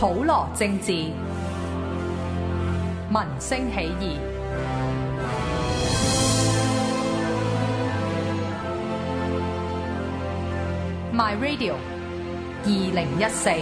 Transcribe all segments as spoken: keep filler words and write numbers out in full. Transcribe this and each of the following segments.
普羅政治，民聲起義。My Radio 二零一四。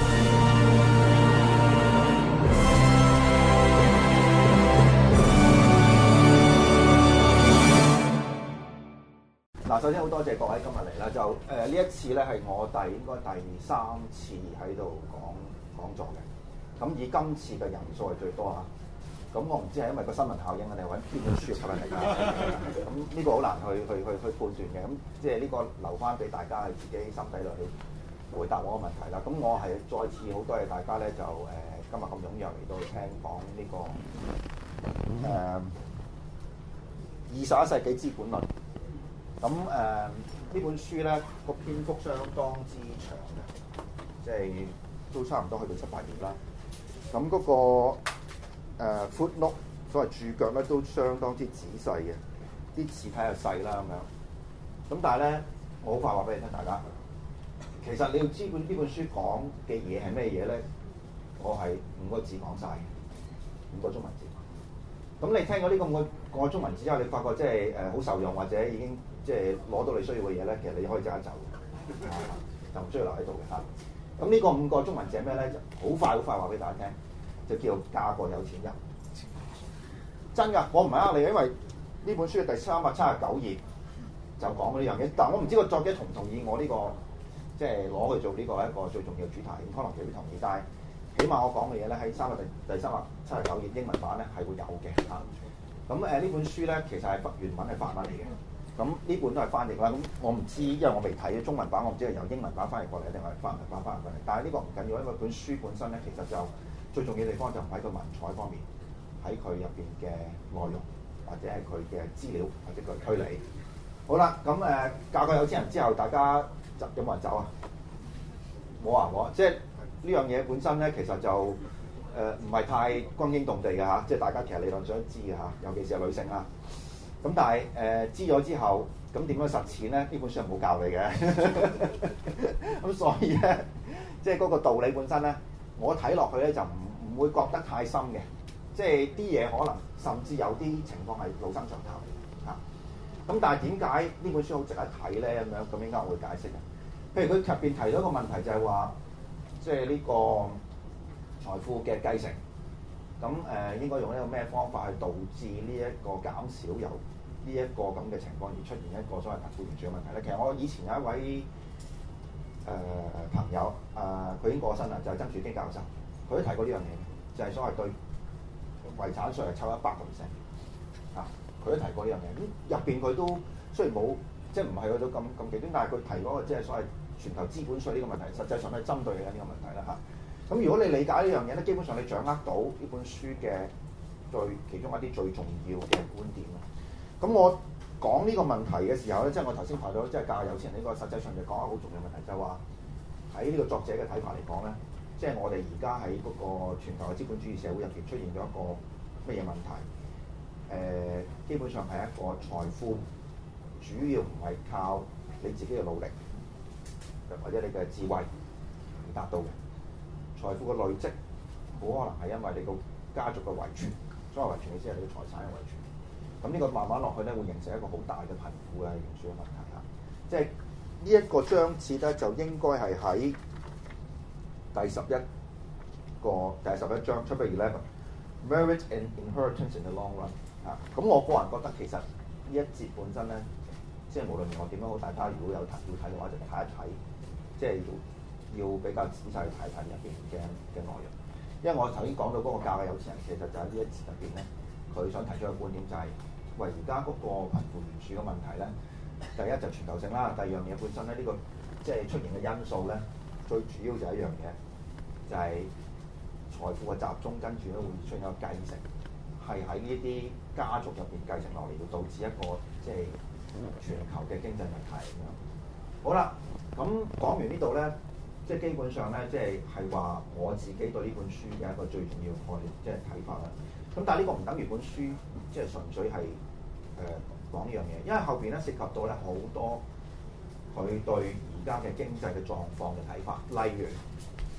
嗱，首先好多謝各位今日嚟啦，就誒呢、呃、一次咧係我第應該第三次喺度講講座嘅，咁以今次嘅人數係最多嚇，咁我唔知係因為個新聞效應啊，定係揾邊本書吸引嚟㗎？咁呢個好難去去去去判斷嘅，咁即係呢個留翻俾大家去自己心底裏去回答我個問題啦。咁我係再次好多謝大家咧，就誒、呃、今日咁踴躍嚟到聽講呢、這個誒二十一世紀資本論。咁誒呢本書咧個篇幅相當之長嘅，即係都差唔多去到七八頁啦。咁嗰、那個誒 footnote 所謂註腳咧都相當之仔細嘅，啲字體又細啦咁樣。咁但係咧，我好快話俾你聽，大家其實你要知本呢本書講嘅嘢係咩嘢咧？我係五個字講晒嘅，五個中文字。咁你聽過呢個個中文字之後，你發覺即係誒好受用，或者已經即係攞到你需要嘅嘢咧，其實你可以即刻走嘅、啊，就唔需要留喺度嘅嚇。咁、啊、呢個五個中文字係咩咧？就好快好快話俾大家聽，就叫嫁個有錢人。真㗎，我唔係呃你，因為呢本書嘅第三百七十九頁就講呢樣嘢。但係我唔知個作者同唔同意我呢、這個即係攞去做呢個一個最重要嘅主題，咁可能未必同意，但係起碼我講嘅嘢咧喺三百第第三百七十九頁英文版咧係會有嘅嚇。咁誒呢本書咧其實係原文係法文嚟嘅，咁呢本都係翻譯啦。咁我唔知，因為我未睇中文版，我唔知係由英文版翻譯過嚟定係法文版翻譯過嚟。但係呢個唔緊要，因為本書本身咧其實就最重要嘅地方就唔喺個文采方面，喺佢入邊嘅內容或者係佢嘅資料或者佢推理。好啦，咁誒嫁個有錢人之後，大家有冇人走啊？冇啊，冇啊，即係。呢樣嘢本身咧，其實就誒唔係太轟驚動地嘅嚇，即係大家其實理論上都知嘅嚇，尤其是係女性啊。咁但係誒、呃、知咗之後，咁點樣實踐咧？呢本書係冇教你嘅。咁所以咧，即係嗰個道理本身咧，我睇落去咧就唔唔會覺得太深嘅。即係啲嘢可能甚至有啲情況係老生常談嚇。咁但係點解呢本書好值得睇咧？咁樣咁應該我會解釋嘅。譬如佢入邊提到一個問題就係話。即係呢個財富嘅繼承，咁誒、呃、應該用一個咩方法去導致呢一個減少由呢一個咁嘅情況而出現一個所謂貧富懸殊嘅問題咧？其實我以前有一位誒、呃、朋友，誒、呃、佢已經過身啦，就係、是、曾樹基教授，佢都提過呢樣嘢，就係、是、所謂對遺產稅係抽一百個 percent 啊，佢都提過呢樣嘢。咁入邊佢都雖然冇即係唔係去到咁咁極端，但係佢提嗰個即係所謂全球資本稅呢個問題，實際上係針對緊呢個問題啦嚇。咁如果你理解呢樣嘢咧，基本上你掌握到呢本書嘅最其中一啲最重要嘅觀點啦。咁我講呢個問題嘅時候咧，即係我頭先提到即係嫁有錢人呢個，實際上就講一個好重要嘅問題，就係話喺呢個作者嘅睇法嚟講咧，即係我哋而家喺嗰個全球嘅資本主義社會入邊出現咗一個乜嘢問題？誒、呃，基本上係一個財富主要唔係靠你自己嘅努力。或者你嘅智慧而達到嘅財富嘅累積，好可能係因為你個家族嘅遺傳，所謂遺傳嘅意思係你嘅財產嘅遺傳。咁呢個慢慢落去咧，會形成一個好大嘅貧富嘅懸殊嘅問題嚇。即係呢一個章節咧，就應該係喺第十一個第十一章 Chapter Eleven Merit and Inheritance in the Long Run 嚇。咁我個人覺得其實呢一節本身咧，即係無論我點樣好，大家如果有睇要睇嘅話，就睇一睇。即係要要比較仔細去睇睇入邊嘅嘅內容，因為我頭先講到嗰個嫁嘅有錢人，其實就喺呢一節入邊咧，佢想提出嘅觀點就係、是，喂而家嗰個貧富懸殊嘅問題咧，第一就全球性啦，第二樣嘢本身咧呢、這個即係出現嘅因素咧，最主要就係一樣嘢，就係、是、財富嘅集中，跟住咧會出現一個繼承，係喺呢啲家族入邊繼承落嚟，會導致一個即係全球嘅經濟問題咁樣。好啦。咁講完呢度咧，即係基本上咧，即係係話我自己對呢本書嘅一個最重要概念，即係睇法啦。咁但係呢個唔等於本書即係純粹係誒、呃、講呢樣嘢，因為後邊咧涉及到咧好多佢對而家嘅經濟嘅狀況嘅睇法，例如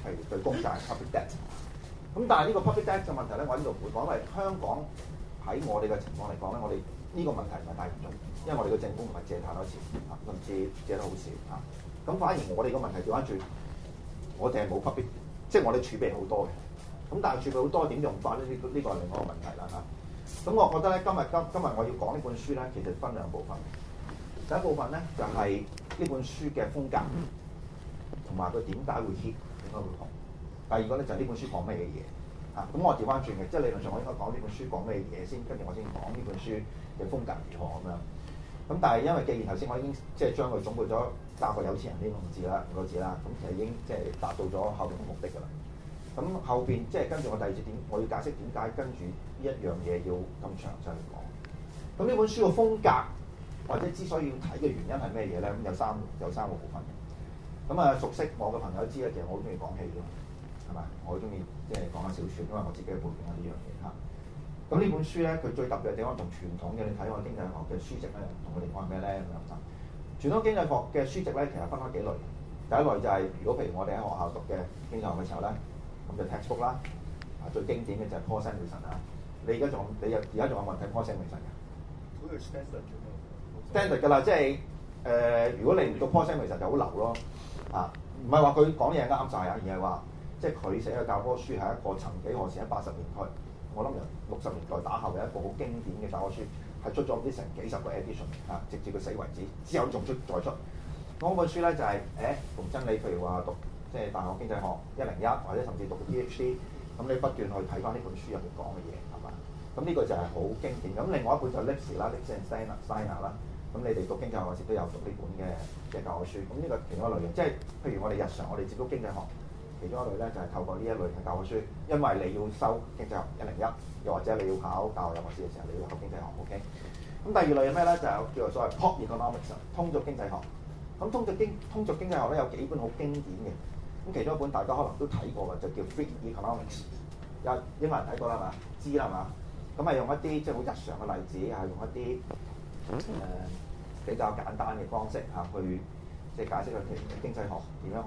譬如對公債 public debt。咁但係呢個 public debt 嘅問題咧，我喺呢度唔會講，因為香港喺我哋嘅情況嚟講咧，我哋呢個問題唔係太嚴重，因為我哋嘅政府唔係借太多錢啊，甚至借得好少啊。咁反而我哋個問題調翻轉，我哋係冇 public，即係我哋儲備好多嘅。咁但係儲備好多點用法咧？呢、這、呢個係另外一個問題啦嚇。咁我覺得咧，今日今今日我要講呢本書咧，其實分兩部分。第一部分咧就係、是、呢本書嘅風格，同埋佢點解會 hit，點解會紅。第二個咧就係、是、呢本書講咩嘅嘢啊？咁我調翻轉嘅，即係理論上我應該講呢本書講咩嘢先，跟住我先講呢本書嘅風格如何咁樣。咁但係因為既然頭先我已經即係將佢總括咗教個有錢人呢個字啦，五個字啦，咁其實已經即係達到咗後邊嘅目的㗎啦。咁後邊即係跟住我第二節點，我要解釋點解跟住呢一樣嘢要咁詳細去講。咁呢本書嘅風格或者之所以要睇嘅原因係咩嘢咧？咁有三有三個部分嘅。咁啊，熟悉我嘅朋友知咧，其實我好中意講戲㗎嘛，係咪？我好中意即係講下小説，因為我自己嘅背景係呢樣嘢嚇。咁呢本書咧，佢最特別嘅地方同傳統嘅你睇我經濟學嘅書籍咧，唔同嘅地方係咩咧？咁樣啊，傳統經濟學嘅書籍咧，其實分開幾類。第一類就係、是、如果譬如我哋喺學校讀嘅經濟學嘅時候咧，咁就 textbook 啦。啊，最經典嘅就係 Paul Samuelson 啊。你而家仲你有而家仲有冇人睇 Paul Samuelson 嘅？ 嗰個 standard 啫嘛 standard 㗎啦，即係誒、呃，如果你唔讀 Paul Samuelson 就好流咯。啊，唔係話佢講嘢啱晒啊，而係話即係佢寫嘅教科書係一個曾幾何時喺八十年代，我諗由六十年代打後嘅一個好經典嘅教科書，係出咗唔知成幾十個 edition 啊，直至佢死為止，之後仲出再出。嗰本書咧就係、是、誒，同真理，譬如話讀即係大學經濟學一零一，或者甚至讀 PhD， 咁你不斷去睇翻呢本書入面講嘅嘢係嘛？咁呢個就係好經典。咁另外一本就係 Lipsy 啦 ，Lipsy and Steiner 啦。咁你哋讀經濟學嗰時都有讀呢本嘅嘅教科書。咁呢個其中一類型，即係譬如我哋日常我哋接觸經濟學，其中一類咧就係透過呢一類嘅教科書，因為你要收經濟學一零一，又或者你要考大學入學試嘅時候，你要考經濟學 OK。咁第二類係咩咧？就係叫做所謂 pop economics， 通俗經濟學。咁通俗經通俗經濟學咧有幾本好經典嘅，咁其中一本大家可能都睇過嘅，就叫 Free Economics。有英文人睇過啦係嘛？知啦係嘛？咁係用一啲即係好日常嘅例子，係用一啲誒、呃、比較簡單嘅方式嚇去即係解釋佢其經濟學點樣去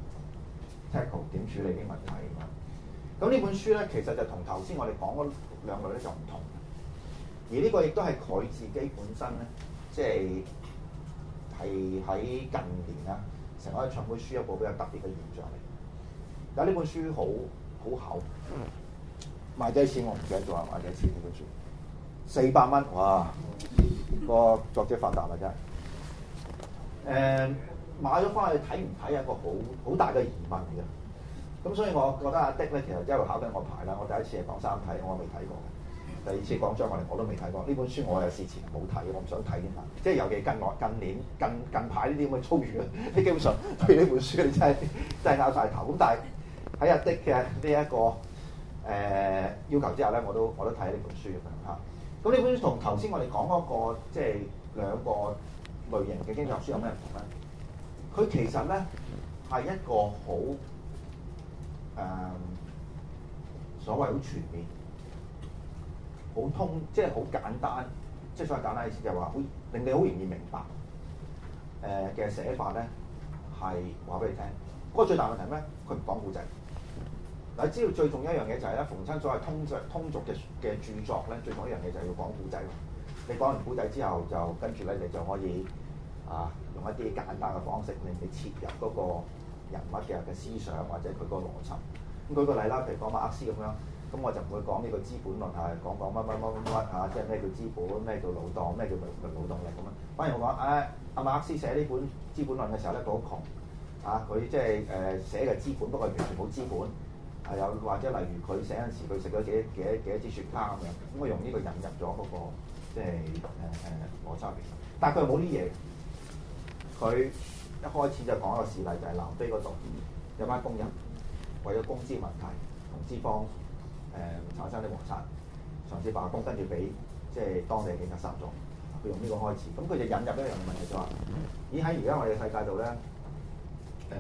tackle 點處理啲問題咁。咁呢本書咧其實就同頭先我哋講嗰兩類咧就唔同，而呢個亦都係佢自己本身咧，即係係喺近年啊成為一場本書一部比較特別嘅現象嚟。但係呢本書好好厚，賣幾多錢我唔記得咗啊！賣幾多錢呢本書？四百蚊，哇！個作者發達啦真係。誒、嗯，買咗翻去睇唔睇係一個好好大嘅疑問嚟嘅。咁所以我覺得阿的咧其實一路考緊我牌啦。我第一次係講三體，我未睇過嘅；第二次講張愛玲，我都未睇過。呢本書我係事前冇睇，我唔想睇添嘛。即係尤其近來近年近近排呢啲咁嘅遭遇啊，你基本上對呢本書你真係真係拗晒頭。咁但係喺阿的嘅呢一個誒、呃、要求之下咧，我都我都睇呢本書嘅嚇。咁呢本書同頭先我哋講嗰個即係兩個類型嘅經濟學書有咩唔同咧？佢其實咧係一個好誒、呃、所謂好全面、好通，即係好簡單，即係所謂簡單意思就係話好令你好容易明白誒嘅寫法咧，係話俾你聽。嗰個最大問題係咩？佢唔講故仔。嗱，你知道最重要一樣嘢就係咧，逢親所謂通俗通俗嘅嘅著作咧，最重要一樣嘢就係要講故仔。你講完故仔之後，就跟住咧，你就可以啊用一啲簡單嘅方式令你切入嗰個人物嘅嘅思想或者佢個邏輯。咁舉個例啦，譬如講馬克思咁樣，咁我就唔會講呢個資本論係講講乜乜乜乜乜嚇，即係咩叫資本，咩叫勞動，咩叫勞勞動力咁樣。反而我講誒阿馬克思寫呢本資本論嘅時候咧，佢好窮啊，佢即係誒寫嘅資本，不過完全冇資本。係有或者例如佢寫嗰陣時，佢食咗幾幾幾多支雪茄咁樣，咁我用呢個引入咗嗰、那個即係誒誒邏輯嚟。但係佢又冇啲嘢，佢一開始就講一個事例，就係、是、南非嗰度有班工人為咗工資問題同資方誒、呃、產生啲摩擦，嘗試罷工，跟住俾即係當地嘅警察殺咗。佢用呢個開始，咁佢就引入一樣問題就話、是：咦喺而家我哋嘅世界度咧，誒、呃、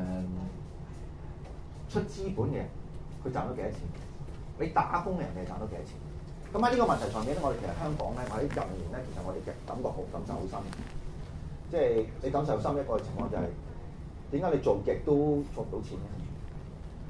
出資本嘅。佢賺到幾多錢？你打工嘅人哋賺到幾多錢？咁喺呢個問題上面咧，我哋其實香港咧，喺近年咧，其實我哋嘅感覺好感受好深。即係你感受深一個情況就係點解你做極都做唔到錢咧？點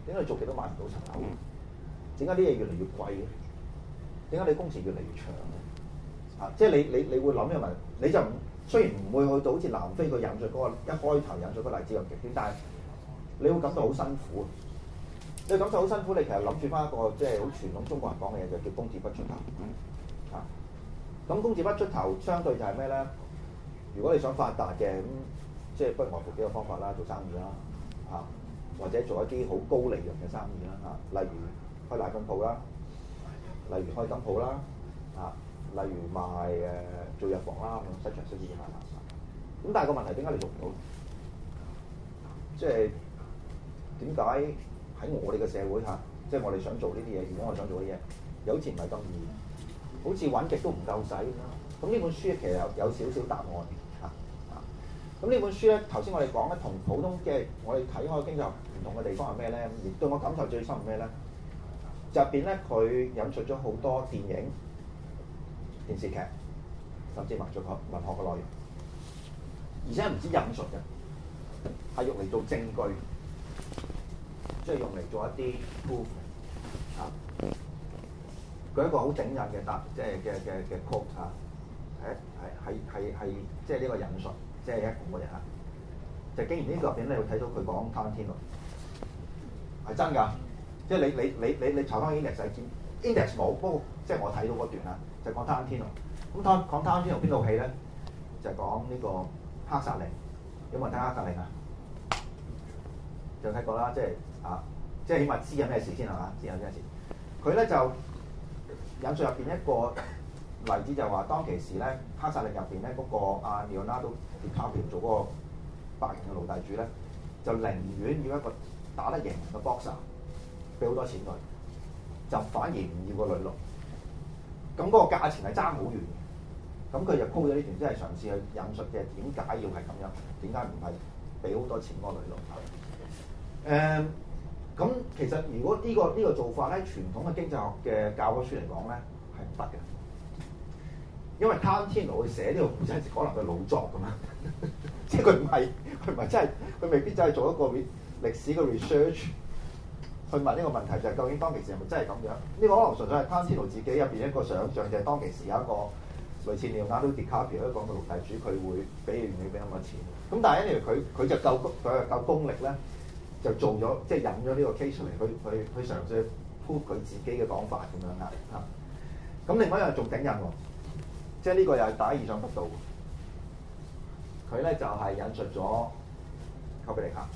點解你做極都買唔到層樓？點解啲嘢越嚟越貴嘅？點解你工時越嚟越長嘅？啊，即係你你你會諗嘅問題，你就唔雖然唔會去到好似南非佢引述嗰個一開頭引述嗰個例子咁極端，但係你會感到好辛苦。你感受好辛苦，你其實諗住翻一個即係好傳統中國人講嘅嘢，就叫工字不出頭。啊，咁工字不出頭，相對就係咩咧？如果你想發達嘅咁，即係不外乎幾個方法啦，做生意啦，啊，或者做一啲好高利潤嘅生意啦，啊，例如開奶粉鋪啦，例如開金鋪啦，啊，例如賣誒、呃、做藥房啦，咁西場西醫賣啦。咁但係個問題點解你做唔到？即係點解喺我哋嘅社會嚇，即係我哋想做呢啲嘢，如果我想做嘅嘢，又好似唔係咁易，好似揾極都唔夠使咁樣。咁呢本書其實有有少少答案嚇啊。咁呢本書咧，頭先我哋講咧，同普通嘅我哋睇開經濟學唔同嘅地方係咩咧？而對我感受最深係咩咧？入邊咧，佢引述咗好多電影、電視劇，甚至文學嘅文學嘅內容，而且唔止引述嘅，係用嚟做證據。即係用嚟做一啲 proof 啊！舉一個好整印嘅答，即係嘅嘅嘅 quote 啊，係係係係即係呢個引述，即係一個乜嘢啊？就竟然呢個入邊咧，會睇到佢講貪天論係真㗎，即係你你你你你查翻 index 睇見 index 冇，不過即係我睇到嗰段啦，就講貪天論。咁講講貪天論邊套戲咧？就係講呢個黑殺令。有冇人睇黑殺令啊？就睇過啦，即係。啊，即係起碼知有咩事先係嘛？知有咩事？佢咧就引述入邊一個例子，就話當其時咧，黑殺令入邊咧嗰個阿 Leonardo DiCaprio做嗰個白人嘅奴隸主咧，就寧願要一個打得贏嘅 boxer，俾好多錢佢，就反而唔要個女奴。咁嗰個價錢係爭好遠嘅。咁佢就 call 咗呢段，即係嘗試去引述嘅點解要係咁樣？點解唔係俾好多錢嗰個女奴？誒、uh,。咁其實如果呢、這個呢、這個做法咧，傳統嘅經濟學嘅教科書嚟講咧係唔得嘅，因為貪天奴去寫呢個故仔，可能佢老作咁樣，即係佢唔係佢唔係真係佢未必真係做一個歷史嘅 research 去問呢個問題，就係、是、究竟當其時係咪真係咁樣？呢、這個可能純粹係貪天奴自己入邊一個想像，就係、是、當其時有一個類似 Leonardo DiCaprio 一個奴隸主，佢會俾願意俾咁多錢。咁但係因為佢佢就夠佢係夠功力咧。就做咗，即係引咗呢個 case 出嚟，去去去嘗試 prove 佢自己嘅講法咁樣啦嚇。咁另外一樣仲頂癮喎，即係呢個又係大家意想不到。佢咧就係、是、引述咗寇比力克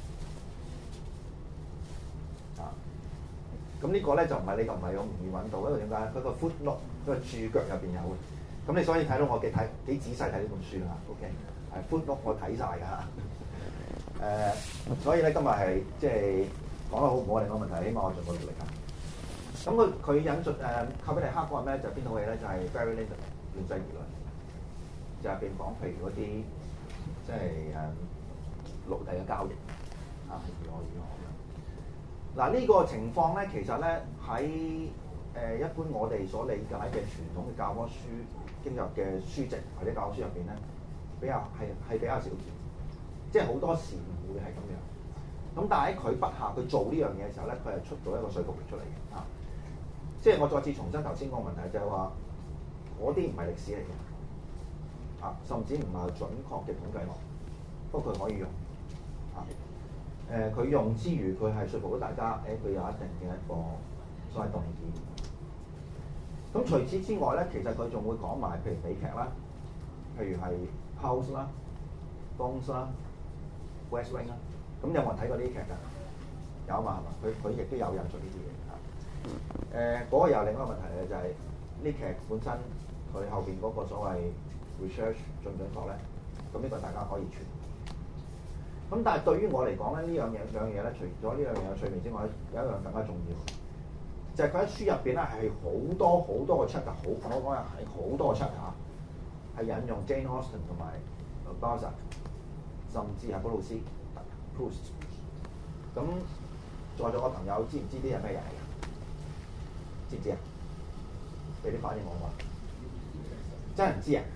啊。咁呢個咧就唔係你就唔係咁容易揾到，因為點解？佢個 footnote 嗰個註腳入邊有嘅。咁你所以睇到我幾睇幾仔細睇呢本書啦。OK，係 footnote 我睇晒㗎嚇。誒、呃，所以咧今日係即係講得好唔好另一個問題，希望我盡個努力㗎。咁佢佢引述誒寇比力克嗰個咩？就邊套戲咧？就係、是、Barry Lyndon 亂世兒女，就入邊講譬如嗰啲即係誒奴隸嘅交易啊，如何如何咁樣。嗱呢個情況咧，其實咧喺誒一般我哋所理解嘅傳統嘅教科書、經濟學嘅書籍或者教科書入邊咧，比較係係比較少見。即係好多時唔會係咁樣，咁但係喺佢筆下佢做呢樣嘢嘅時候咧，佢係出到一個說服力出嚟嘅啊！即係我再次重申頭先個問題就係話，嗰啲唔係歷史嚟嘅啊，甚至唔係準確嘅統計學，不過佢可以用啊。誒、呃，佢用之餘，佢係說服到大家，誒、欸，佢有一定嘅一個所謂動機。咁除此之外咧，其實佢仲會講埋譬如美劇啦，譬如係 House 啦、Bones 啦。West Wing 啦，咁有冇人睇過呢啲劇㗎？有啊嘛，係嘛？佢佢亦都有引述呢啲嘢嚇。誒、呃，嗰、那個又係另一個問題咧，就係、是、呢劇本身佢後邊嗰個所謂 research 準唔準確咧？咁呢個大家可以傳。咁但係對於我嚟講咧，呢樣嘢兩樣嘢咧，除咗呢樣嘢嘅趣味之外，有一樣更加重要，就係佢喺書入邊咧係好多好多個 chapter， 好我講係係好多個 chapter 嚇，係引用 Jane Austen 同埋 Balzac。甚至係普魯斯 Proust。咁在座嘅朋友知唔知啲係咩人嚟嘅？知唔知啊？俾啲反應我話，真係唔知啊！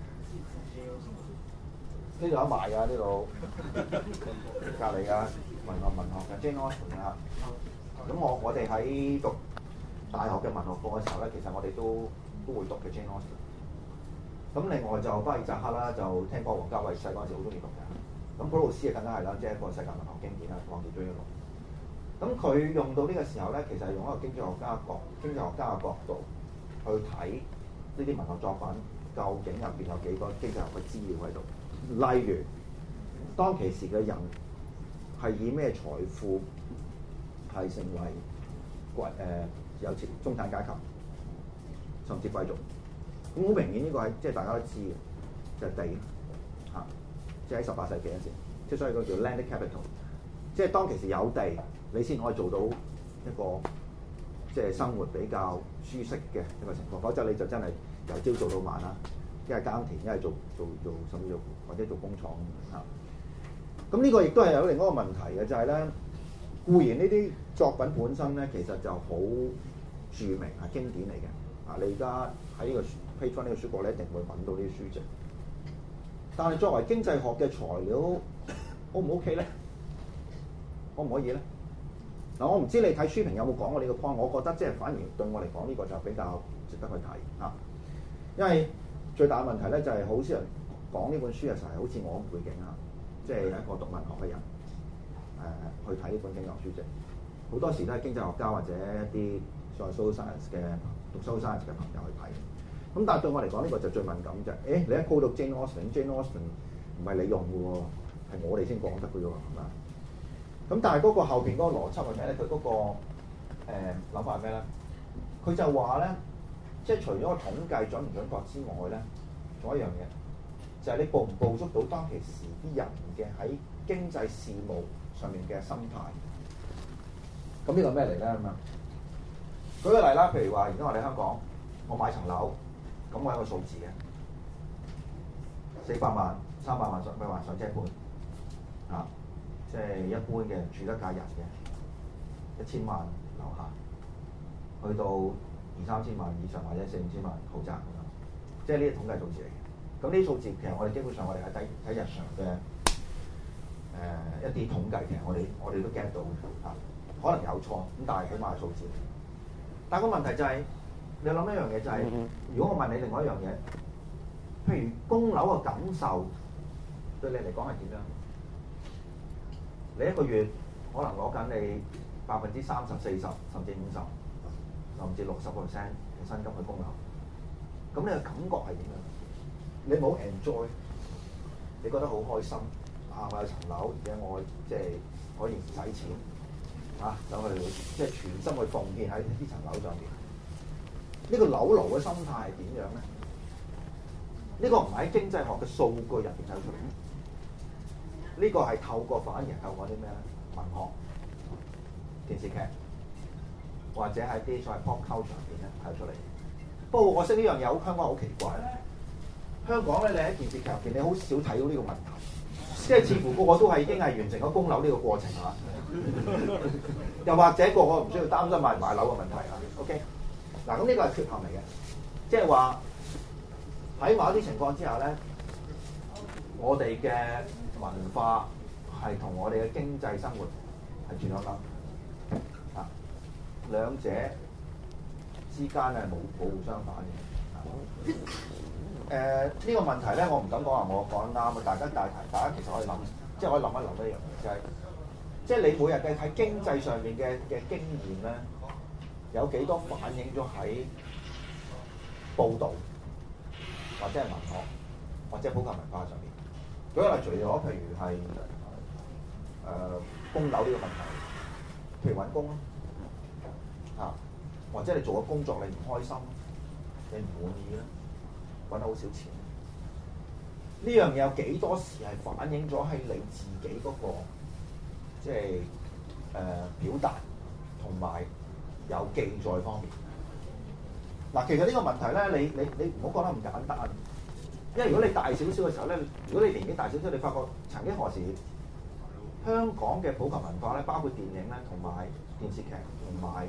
呢度有賣㗎，呢度隔離㗎，文學文學嘅 Jane Austen 啊咁我我哋喺讀大學嘅文學課嘅時候咧，其實我哋都都會讀嘅 Jane Austen。咁另外就巴爾扎克啦，就聽講王家衛細嗰陣時好中意讀嘅。咁普魯斯啊更加係啦，即係一個世界文學經典啦，《浪蝶追憶錄》。咁佢用到呢個時候咧，其實係用一個經濟學家角經濟學家嘅角度去睇呢啲文學作品，究竟入邊有幾多經濟學嘅資料喺度？例如當其時嘅人係以咩財富係成為貴誒有錢中產階級，甚至貴族。咁好明顯呢個係即係大家都知嘅，就係、是、地嚇，即係喺十八世紀嗰時，即係所以個叫 landed capital， 即係當其時有地，你先可以做到一個即係生活比較舒適嘅一個情況，否則你就真係由朝做到晚啦，一係耕田，一係做做做甚至做或者做工廠嚇。咁呢個亦都係有另一個問題嘅，就係、是、咧固然呢啲作品本身咧其實就好著名係經典嚟嘅。啊，你而家喺呢個 Patreon 呢個書局咧，一定會揾到呢啲書籍。但係作為經濟學嘅材料，O 唔 OK 咧？可唔可以咧？嗱，我唔知你睇書評有冇講過呢個 point， 我覺得即係反而對我嚟講呢個就比較值得去睇嚇。因為最大嘅問題咧就係好少人講呢本書嘅時候係好似我咁背景嚇，即係一個讀文學嘅人誒、呃、去睇呢本經濟學書籍，好多時都係經濟學家或者一啲所謂 social science 嘅讀 social science 嘅朋友去睇。咁但係對我嚟講呢個就最敏感就係，誒你一 call 到 Jane Austen，Jane Austen 唔係你用嘅喎，係我哋先講得嘅喎，係嘛？咁但係嗰個後邊嗰個邏輯係咩咧？佢嗰、那個誒諗、呃、法係咩咧？佢就話咧，即係除咗個統計準唔準確之外咧，仲有一樣嘢，就係、是、你捕唔捕捉到當其時啲人嘅喺經濟事務上面嘅心態。咁呢個咩嚟咧？咁啊，舉個例啦，譬如話而家我哋香港，我買層樓，咁我有個數字嘅，四百萬、三百萬、上百萬上車盤，啊，即係一般嘅住得價人嘅，一千萬樓下，去到二三千萬以上或者四五千萬豪宅咁樣，即係呢啲統計數字嚟嘅。咁呢啲數字其實我哋基本上我哋喺睇睇日常嘅誒、呃、一啲統計，其實我哋我哋都 get 到嘅，啊，可能有錯，咁但係起碼係數字。但係個問題就係、是。你諗一樣嘢就係、是，如果我問你另外一樣嘢，譬如供樓嘅感受對你嚟講係點樣？你一個月可能攞緊你百分之三十、四十，甚至五十，甚至六十個 percent 嘅薪金去供樓，咁你嘅感覺係點樣？你冇 enjoy，你覺得好開心啊！我有層樓，而且我即係可以唔使錢啊，走去即係全心去奉獻喺呢層樓上面。呢個樓奴嘅心態係點樣咧？呢、這個唔喺經濟學嘅數據入邊睇出嚟，呢、這個係透過反而係透過啲咩咧？文學、電視劇或者喺啲所謂 pop culture 入邊咧睇出嚟。不過我識呢樣嘢，好香港好奇怪。香港咧，你喺電視劇入邊，你好少睇到呢個問題，即係似乎個個都係已經係完成咗供樓呢個過程啊。又或者個個唔需要擔心買唔買樓嘅問題啊。OK。嗱，咁呢個係缺陷嚟嘅，即係話喺某一啲情況之下咧，我哋嘅文化係同我哋嘅經濟生活係轉咗鈎，啊，兩者之間係冇冇互相反嘅。誒、呃，呢、這個問題咧，我唔敢講話我講得啱啊！大家大大家其實可以諗，即係可以諗一諗一樣嘢，就係即係你每日嘅喺經濟上面嘅嘅經驗咧。有幾多反映咗喺報導或者係文學或者普及文化上面？舉個例，除咗譬如係誒供樓呢個問題，譬如揾工啊，或者你做嘅工作你唔開心，你唔滿意咧，揾得好少錢，呢樣嘢有幾多時係反映咗喺你自己嗰個即係誒表達同埋有記載方面，嗱，其實呢個問題咧，你你你唔好覺得咁簡單，因為如果你大少少嘅時候咧，如果你年紀大少少，你發覺曾經何時香港嘅普及文化咧，包括電影咧，同埋電視劇，同埋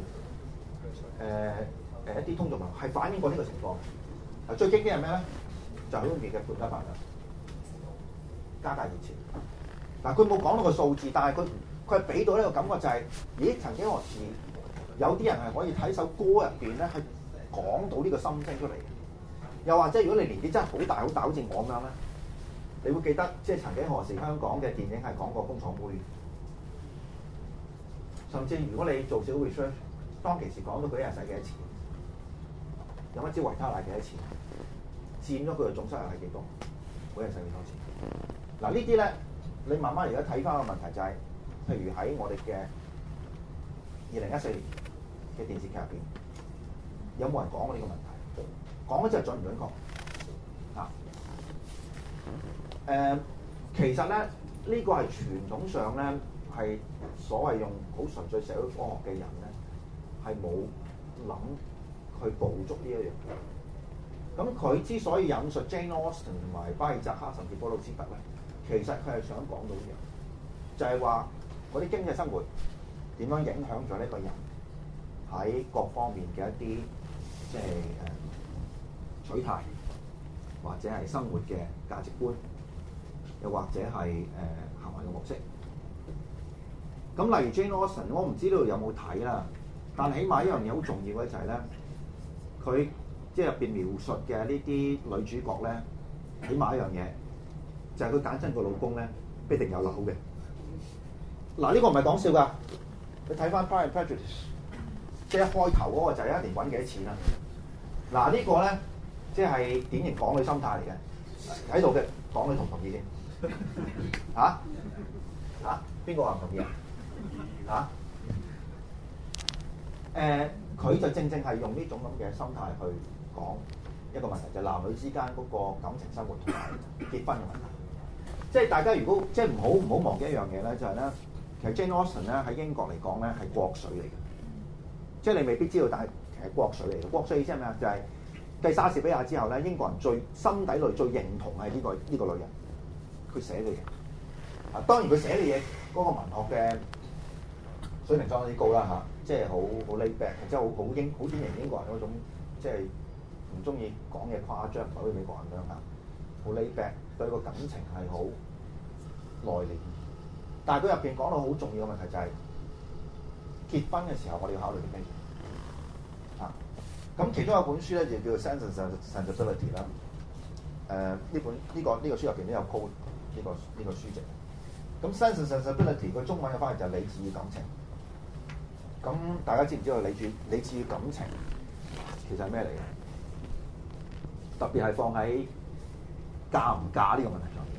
誒誒一啲通俗文化，係反映過呢個情況。嗱，最經典係咩咧？就係好容易嘅《潘家園》啦，家大業前。嗱，佢冇講到個數字，但係佢佢係俾到呢個感覺就係、是，咦？曾幾何時有啲人係可以睇首歌入邊咧，係講到呢個心聲出嚟。又或者如果你年紀真係好大好大，好似我咁樣咧，你會記得即係曾幾何時香港嘅電影係講過工廠妹。甚至如果你做少 research， 當其時講到佢一日使幾多錢，飲一支維他奶幾多錢，佔咗佢嘅總收入係幾多，每日使幾多錢？嗱呢啲咧，你慢慢而家睇翻個問題就係、是，譬如喺我哋嘅二零一四年嘅電視劇入邊，有冇人講過呢個問題？講咗之後準唔準確？啊，誒、呃，其實咧呢、這個係傳統上咧。係所謂用好純粹社會科學嘅人咧，係冇諗去捕捉呢一樣嘢。咁佢之所以引述 Jane Austen 同埋巴爾扎克甚至波魯斯特咧，其實佢係想講到一樣，就係話嗰啲經濟生活點樣影響咗呢個人喺各方面嘅一啲即係誒取態，或者係生活嘅價值觀，又或者係誒、呃、行為嘅模式。咁例如 Jane Austen，我唔知道有冇睇啦，但起碼一樣嘢好重要嘅就係咧，佢即係入邊描述嘅呢啲女主角咧，起碼一樣嘢就係佢揀親個老公咧，必定有樓嘅。嗱呢個唔係講笑㗎，你睇翻《Pride and Prejudice》，即係一開頭嗰個就係一年揾幾多錢啦。嗱呢個咧，即係典型港女心態嚟嘅，喺度嘅港女同唔同意先？嚇嚇，邊個話唔同意啊？嚇、啊，誒、呃，佢就正正係用呢種咁嘅心態去講一個問題，就係、是、男女之間嗰個感情生活同埋結婚嘅問題。即係大家如果即係唔好唔好忘記一樣嘢咧，就係、是、咧，其實 Jane Austen 咧喺英國嚟講咧係國粹嚟嘅，即係你未必知道，但係其實國粹嚟嘅。國粹意思係咩啊？就係、是、繼莎士比亞之後咧，英國人最心底裏最認同係呢、這個呢、這個女人，佢寫嘅嘢。啊，當然佢寫嘅嘢嗰個文學嘅水平相當之高啦嚇、啊，即係好好 laid back，即係好好英好典型英國人嗰種，即係唔中意講嘢誇張，唔係好似美國人咁樣嚇，好 laid back，對個感情係好內斂。但係佢入邊講到好重要嘅問題就係、是、結婚嘅時候，我哋要考慮啲咩嘢啊？咁其中有本書咧就叫做《Sense and Sensibility》啦。誒呢本呢、這個呢、這個書入邊都有 quote 呢、這個呢、這個書籍。咁《Sense and Sensibility》佢中文嘅翻譯就係理智與感情。咁大家知唔知道理智理智與感情其實係咩嚟嘅？特別係放喺嫁唔嫁呢個問題上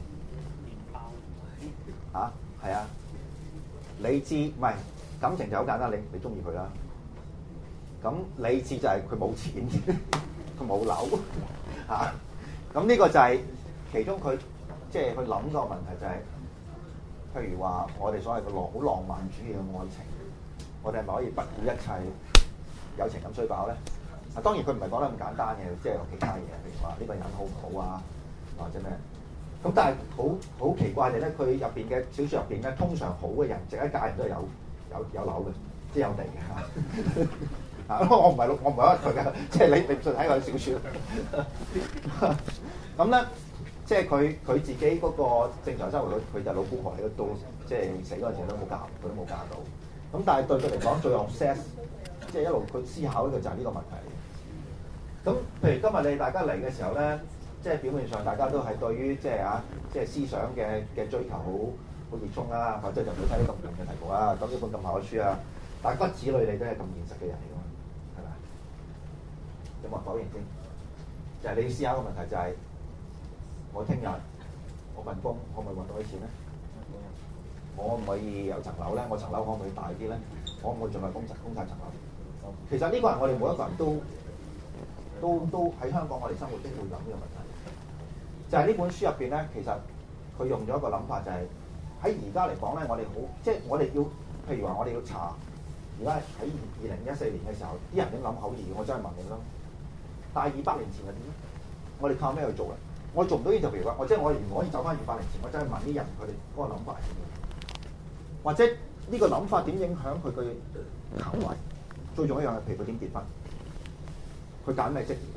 面。嚇，係啊！理智唔係感情就好簡單，你你中意佢啦。咁理智就係佢冇錢，佢冇樓嚇。咁呢個就係其中佢即係去諗個問題就係、是，譬如話我哋所謂嘅浪好浪漫主義嘅愛情。我哋係咪可以不顧一切有情咁衰爆咧？啊，當然佢唔係講得咁簡單嘅，即係有其他嘢，譬如話呢個人好唔好啊，或者咩？咁但係好好奇怪嘅咧，佢入邊嘅小説入邊咧，通常好嘅人，剩一家人都係有有有樓嘅，即係有地嘅嚇。啊，我唔係我唔係屈佢嘅，即係你你唔信睇佢小説。咁咧，即係佢佢自己嗰個正常生活，佢佢就老姑婆嚟嘅，到即係死嗰陣時都冇嫁，佢都冇嫁到。咁但係對佢嚟講最 obsess， 即係一路佢思考呢個就係呢個問題嚟嘅。咁譬如今日你大家嚟嘅時候咧，即係表面上大家都係對於即係啊，即係思想嘅嘅追求好好熱衷啦，或者就唔會睇啲咁悶嘅題目啦。咁呢本咁厚嘅書啊，但係骨子裏你都係咁現實嘅人嚟㗎嘛，係咪？有冇人否認先？就係、是、你思考嘅問題就係、是，我聽日我份工可唔可以揾到啲錢咧？我可唔可以有層樓咧？我層樓可唔可以大啲咧？可唔可以盡量供供曬層樓？其實呢個係我哋每一個人都都都喺香港我哋生活都會諗呢個問題。就係、是、呢本書入邊咧，其實佢用咗一個諗法、就是，就係喺而家嚟講咧，我哋好即係我哋要，譬如話我哋要查，而家喺二零一四年嘅時候，啲人點諗口義？我真係問你咯。但係二百年前係點咧？我哋靠咩去做咧？我做唔到呢就譬如話，我即係我唔可以走翻二百年前，我真係問啲人佢哋嗰個諗法係點樣？或者呢個諗法點影響佢嘅行為？最重要一樣係，譬如佢點結婚，佢揀咩職業？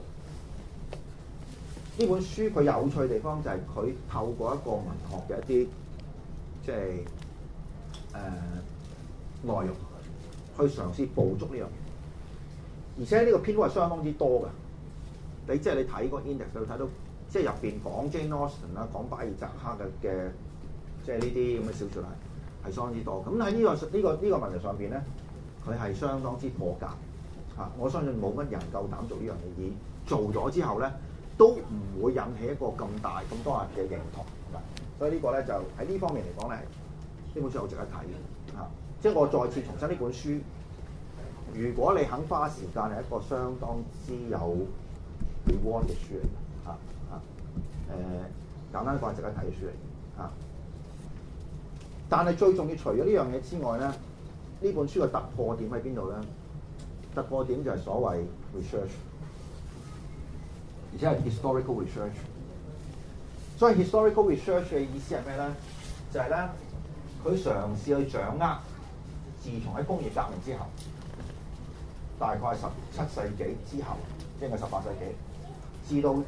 呢本書佢有趣嘅地方就係佢透過一個文學嘅一啲即係呃、內容去嘗試捕捉呢樣嘢，而且呢個篇幅係相當之多嘅。你即係你睇個 index 你會睇到，即係入邊講 Jane Austen 啦，講巴爾扎克嘅嘅，即係呢啲咁嘅小説係係相當之多。咁喺呢個呢、呢個呢、呢個問題上邊咧，佢係相當之破格嚇、啊。我相信冇乜人夠膽做呢樣嘢，而做咗之後咧，都唔會引起一個咁大咁多人嘅認同。所以個呢個咧就喺呢方面嚟講咧，呢本書好值得睇嘅嚇。即係我再次重申呢本書，如果你肯花時間，係一個相當之有 reward 嘅書嚟嘅嚇嚇。誒、呃、簡單講，值得睇嘅書嚟嘅嚇。但係最重要，除咗呢樣嘢之外咧，呢本書嘅突破點喺邊度咧？突破點就係所謂 research， 而且係 historical research。所以 historical research 嘅意思係咩咧？就係、是、咧，佢嘗試去掌握自從喺工業革命之後，大概係十七世紀之後，即係十八世紀，至到誒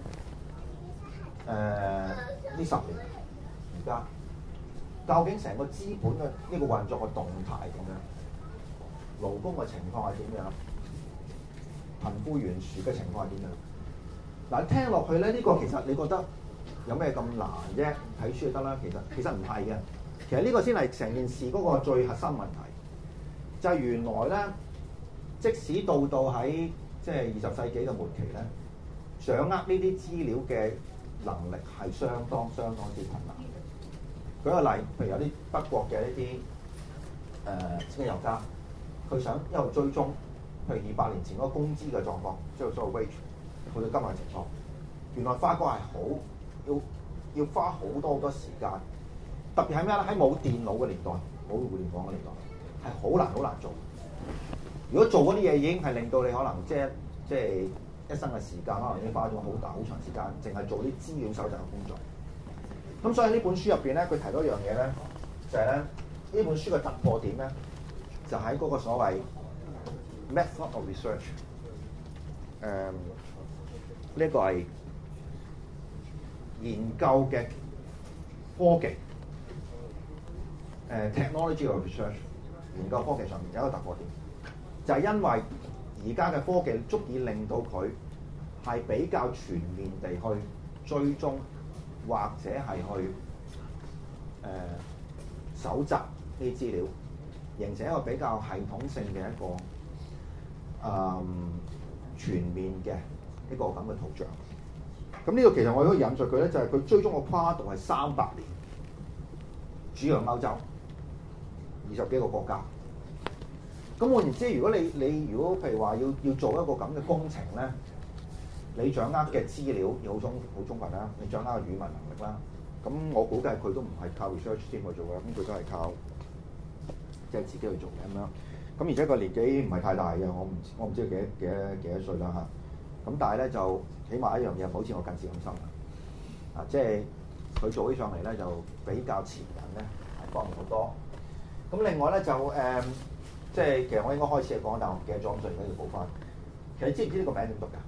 呢、呃、十年而家，究竟成個資本嘅呢個運作嘅動態點樣？勞工嘅情況係點樣？貧富懸殊嘅情況係點樣？嗱，聽落去咧，呢、這個其實你覺得有咩咁難啫？睇書就得啦。其實其實唔係嘅。其實呢個先係成件事嗰個最核心問題。就係、是、原來咧，即使到到喺即係二十世紀嘅末期咧，掌握呢啲資料嘅能力係相當相當之困難嘅。舉個例，譬如有啲德國嘅一啲誒經濟學家，佢想一路追蹤，譬如二百年前嗰個工資嘅狀況，即係所謂 wage，去到今日嘅情況，原來發覺係好要要花好多好多時間，特別係咩咧？喺冇電腦嘅年代，冇互聯網嘅年代，係好難好難做。如果做嗰啲嘢已經係令到你可能即係即係一生嘅時間，可能已經花咗好大好長時間，淨係做啲資料搜集嘅工作。咁所以呢本書入邊咧，佢提到一樣嘢咧，就係咧呢本書嘅突破點咧，就喺嗰個所謂 method of research。誒，呢個係研究嘅科技，誒 technology of research， 研究科技上面有一個突破點，就係因為而家嘅科技足以令到佢係比較全面地去追蹤，或者係去誒搜集呢啲資料，形成一個比較系統性嘅一個誒、嗯、全面嘅一個咁嘅圖像。咁呢個其實我可以引述佢咧，就係、是、佢追蹤嘅跨度係三百年，主要歐洲二十幾個國家。咁換言之，如果你你如果譬如話要要做一個咁嘅工程咧，你掌握嘅資料要好充好充分啦，你掌握嘅語文能力啦，咁我估計佢都唔係靠 research 先去做嘅，咁佢都係靠即係、就是、自己去做嘅咁樣。咁而且個年紀唔係太大嘅，我唔我唔知佢幾幾多幾多歲啦嚇。咁但係咧就起碼一樣嘢，好似我近視咁深啊！即係佢做起上嚟咧就比較前人咧係方便好多。咁另外咧就誒、呃，即係其實我應該開始講，但我唔記得咗，所以而家要補翻。其實你知唔知呢個名點讀㗎？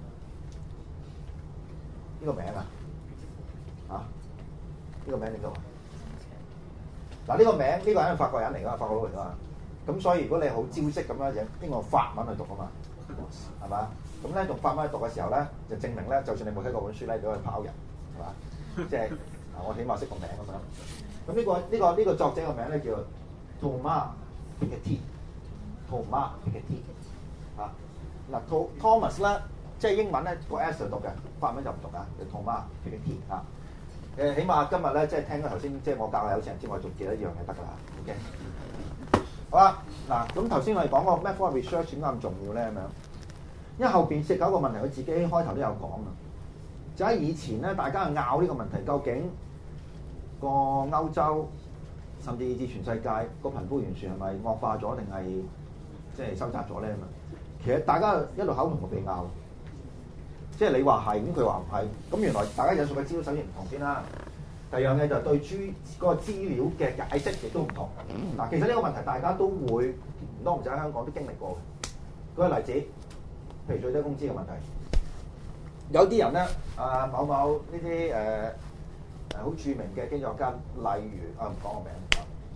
呢、這個名啊，啊？呢、這個名點讀啊？嗱，呢個名呢、這個人係法國人嚟㗎嘛，法國佬嚟㗎嘛。咁所以如果你好招式咁樣嘢，應該用法文去讀啊嘛，係嘛？咁咧用法文去讀嘅時候咧，就證明咧，就算你冇睇過本書咧，你都可以跑人，係嘛？即係啊，我起碼識個名咁樣。咁呢、這個呢、這個呢、這個作者嘅名咧叫 Thomas Piketty，Thomas Piketty 啊。嗱 Thomas 咧，即係英文咧個 S 就讀嘅，法文就唔讀啊，叫 Thomas Piketty 啊。誒，起碼今日咧，即係聽咗頭先，即係我教嘅有錢人之外，仲記得一樣嘢得㗎啦。OK， 好啦，嗱，咁頭先我哋講個 method of research 點解咁重要咧？咁樣，因為後邊涉及一個問題，佢自己開頭都有講啊。就喺以前咧，大家係拗呢個問題，究竟個歐洲甚至以至全世界個貧富懸殊係咪惡化咗，定係即係收窄咗咧？咁啊，其實大家一路口同個鼻拗。即係你話係，咁佢話唔係，咁原來大家引述嘅資料首先唔同先啦。第二樣嘢就對豬嗰個資料嘅解釋亦都唔同。嗱，其實呢個問題大家都會唔多唔少喺香港都經歷過嘅。舉個例子，譬如最低工資嘅問題，有啲人咧啊，某某呢啲誒誒好著名嘅經濟學家，例如啊唔講個名，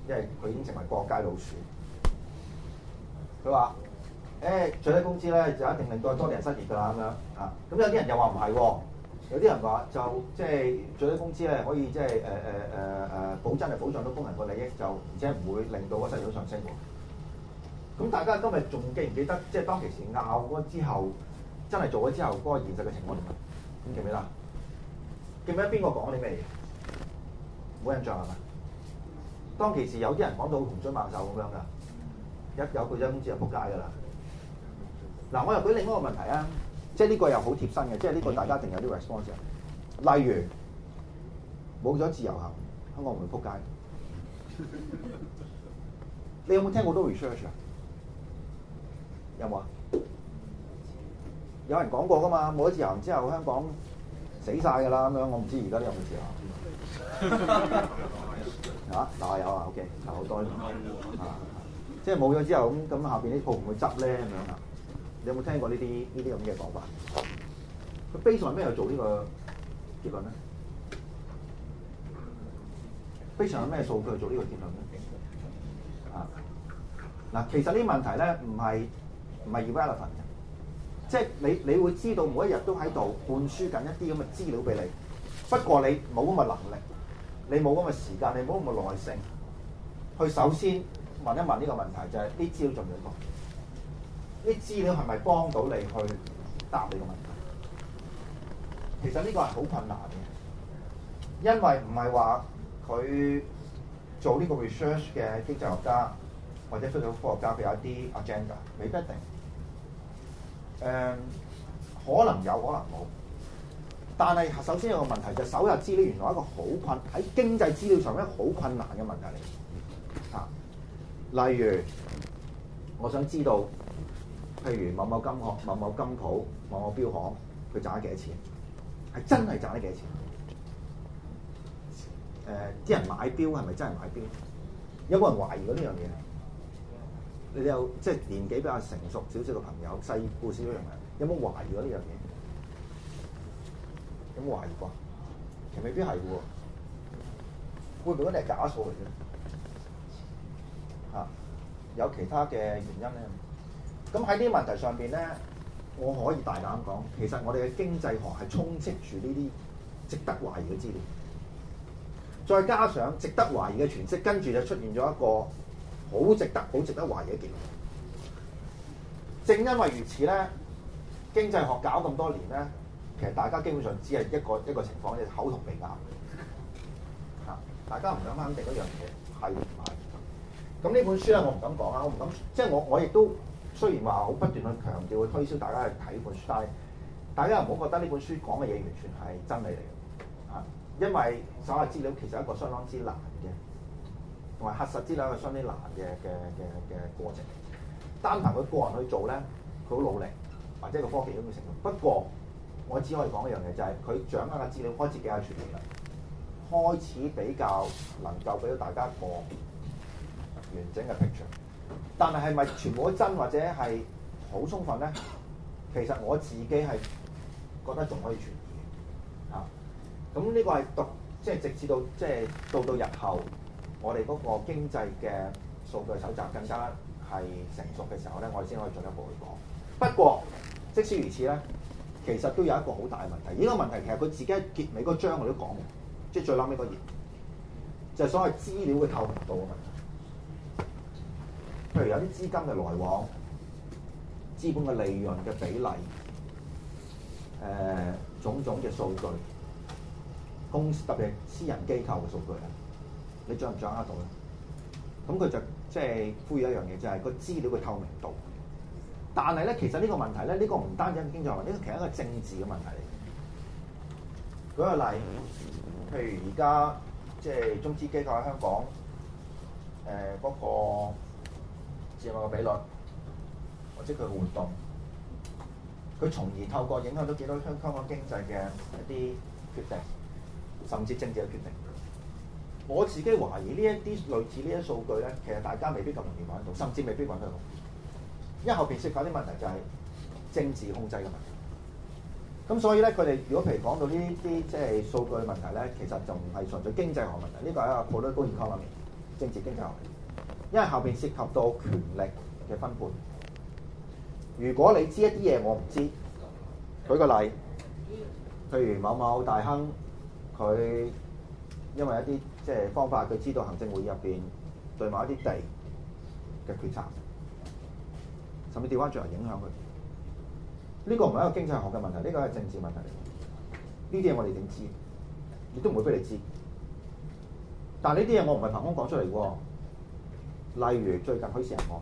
因為佢已經成為過街老鼠。佢話：誒最低工資咧就一定令到多啲人失業㗎啦咁樣啊！咁有啲人又話唔係喎，有啲人話就即係最低工資咧可以即係誒誒誒誒保真係保障到工人個利益，就而且唔會令到個失業率上升喎。咁大家今日仲記唔記得即係當其時拗嗰之後，真係做咗之後嗰個現實嘅情況點啊？咁記唔記得？記唔記得邊個講啲咩嘢？冇印象係咪？當其時有啲人講到洪水猛獸咁樣㗎。一有佢張工資就仆街㗎啦！嗱，我又舉另一個問題啊，即係呢個又好貼身嘅，即係呢個大家一定有啲 response 嘅。例如冇咗自由行，香港會唔會仆街？你有冇聽過好多 research 啊？有冇啊？有人講過㗎嘛？冇咗自由行之後，香港死晒㗎啦咁樣。我唔知而家都有冇自由行啊？嗱有啊 ，OK， 有好多啊。即係冇咗之後咁咁下邊啲鋪唔會執咧咁樣啊？你有冇聽過呢啲呢啲咁嘅講法？佢 base on咩去做呢個結論咧？base on咩數據去做呢個結論咧？啊嗱，其實呢啲問題咧唔係唔係 irrelevant 嘅，即係你你會知道每一日都喺度灌輸緊一啲咁嘅資料俾你，不過你冇咁嘅能力，你冇咁嘅時間，你冇咁嘅耐性去首先問一問呢個問題，就係啲資料準唔準確？啲資料係咪幫到你去答你個問題？其實呢個係好困難嘅，因為唔係話佢做呢個 research 嘅經濟學家或者非常科學家佢有一啲 agenda，未必一定。誒、嗯，可能有，可能冇。但係首先有個問題就係搜集資料原來一個好困喺經濟資料上一個好困難嘅問題嚟。啊！例如，我想知道，譬如某某金行、某某金鋪、某某錶行，佢賺咗幾多錢？係真係賺咗幾多錢？誒、呃，啲人買錶係咪真係買錶？有冇人懷疑過呢樣嘢？你哋有即係年紀比較成熟少少嘅朋友，細故少少嘅人，有冇懷疑過呢樣嘢？有冇懷疑過？其實未必係嘅喎，會唔會嗰啲係假數嚟嘅？啊，有其他嘅原因咧。咁喺呢啲問題上邊咧，我可以大膽講，其實我哋嘅經濟學係充斥住呢啲值得懷疑嘅資料，再加上值得懷疑嘅詮釋，跟住就出現咗一個好值得、好值得懷疑嘅結論。正因為如此咧，經濟學搞咁多年咧，其實大家基本上只係一個一個情況，就係口同鼻拗。嚇，大家唔想肯定嗰樣嘢係唔係？咁呢本書咧，我唔敢講啊，我唔敢，即係我我亦都雖然話好不斷去強調去推銷大家去睇本書，但係大家唔好覺得呢本書講嘅嘢完全係真理嚟嘅啊！因為搜集資料其實係一個相當之難嘅，同埋核實資料係相當之難嘅嘅嘅嘅過程。單憑佢個人去做咧，佢好努力，或者個科技都會成功。不過我只可以講一樣嘢，就係佢掌握嘅資料開始比較全面啦，開始比較能夠俾到大家一個完整嘅 picture，但係係咪全部都真或者係好充分咧？其實我自己係覺得仲可以存疑嘅嚇。咁、啊、呢個係讀即係直至到即係到到日後，我哋嗰個經濟嘅數據搜集更加係成熟嘅時候咧，我哋先可以進一步去講。不過即使如此咧，其實都有一個好大嘅問題。呢、這個問題其實佢自己喺結尾嗰章我都講嘅，即係最撚尾嗰頁，就係、是、所謂資料嘅透明度嘅問題。譬如有啲資金嘅來往、資本嘅利潤嘅比例、誒、呃、種種嘅數據，公司特別係私人機構嘅數據咧，你掌唔掌握到咧？咁佢就即係呼籲一樣嘢，就係、是、個資料嘅透明度。但係咧，其實呢個問題咧，呢、這個唔單止係經濟問題，呢個其實係一個政治嘅問題嚟。舉個例，譬如而家即係中資機構喺香港，誒、呃、嗰、那個佔有嘅比率，或者佢活動，佢從而透過影響到幾多香香港經濟嘅一啲決定，甚至政治嘅決定。我自己懷疑呢一啲類似呢啲數據咧，其實大家未必咁容易揾到，甚至未必揾得到。因為後邊涉及啲問題就係政治控制嘅問題。咁所以咧，佢哋如果譬如講到呢啲即係數據問題咧，其實就唔係純粹經濟學問題，呢個係一個 political economy。 政治經濟學嚟，因為後邊涉及到權力嘅分配。如果你知一啲嘢我唔知，舉個例，譬如某某大亨，佢因為一啲即係方法，佢知道行政會議入邊對某一啲地嘅決策，甚至調翻轉嚟影響佢。呢、這個唔係一個經濟學嘅問題，呢、這個係政治問題嚟。呢啲嘢我哋點知？亦都唔會俾你知。但係呢啲嘢我唔係憑空講出嚟喎。例如最近許仕仁案，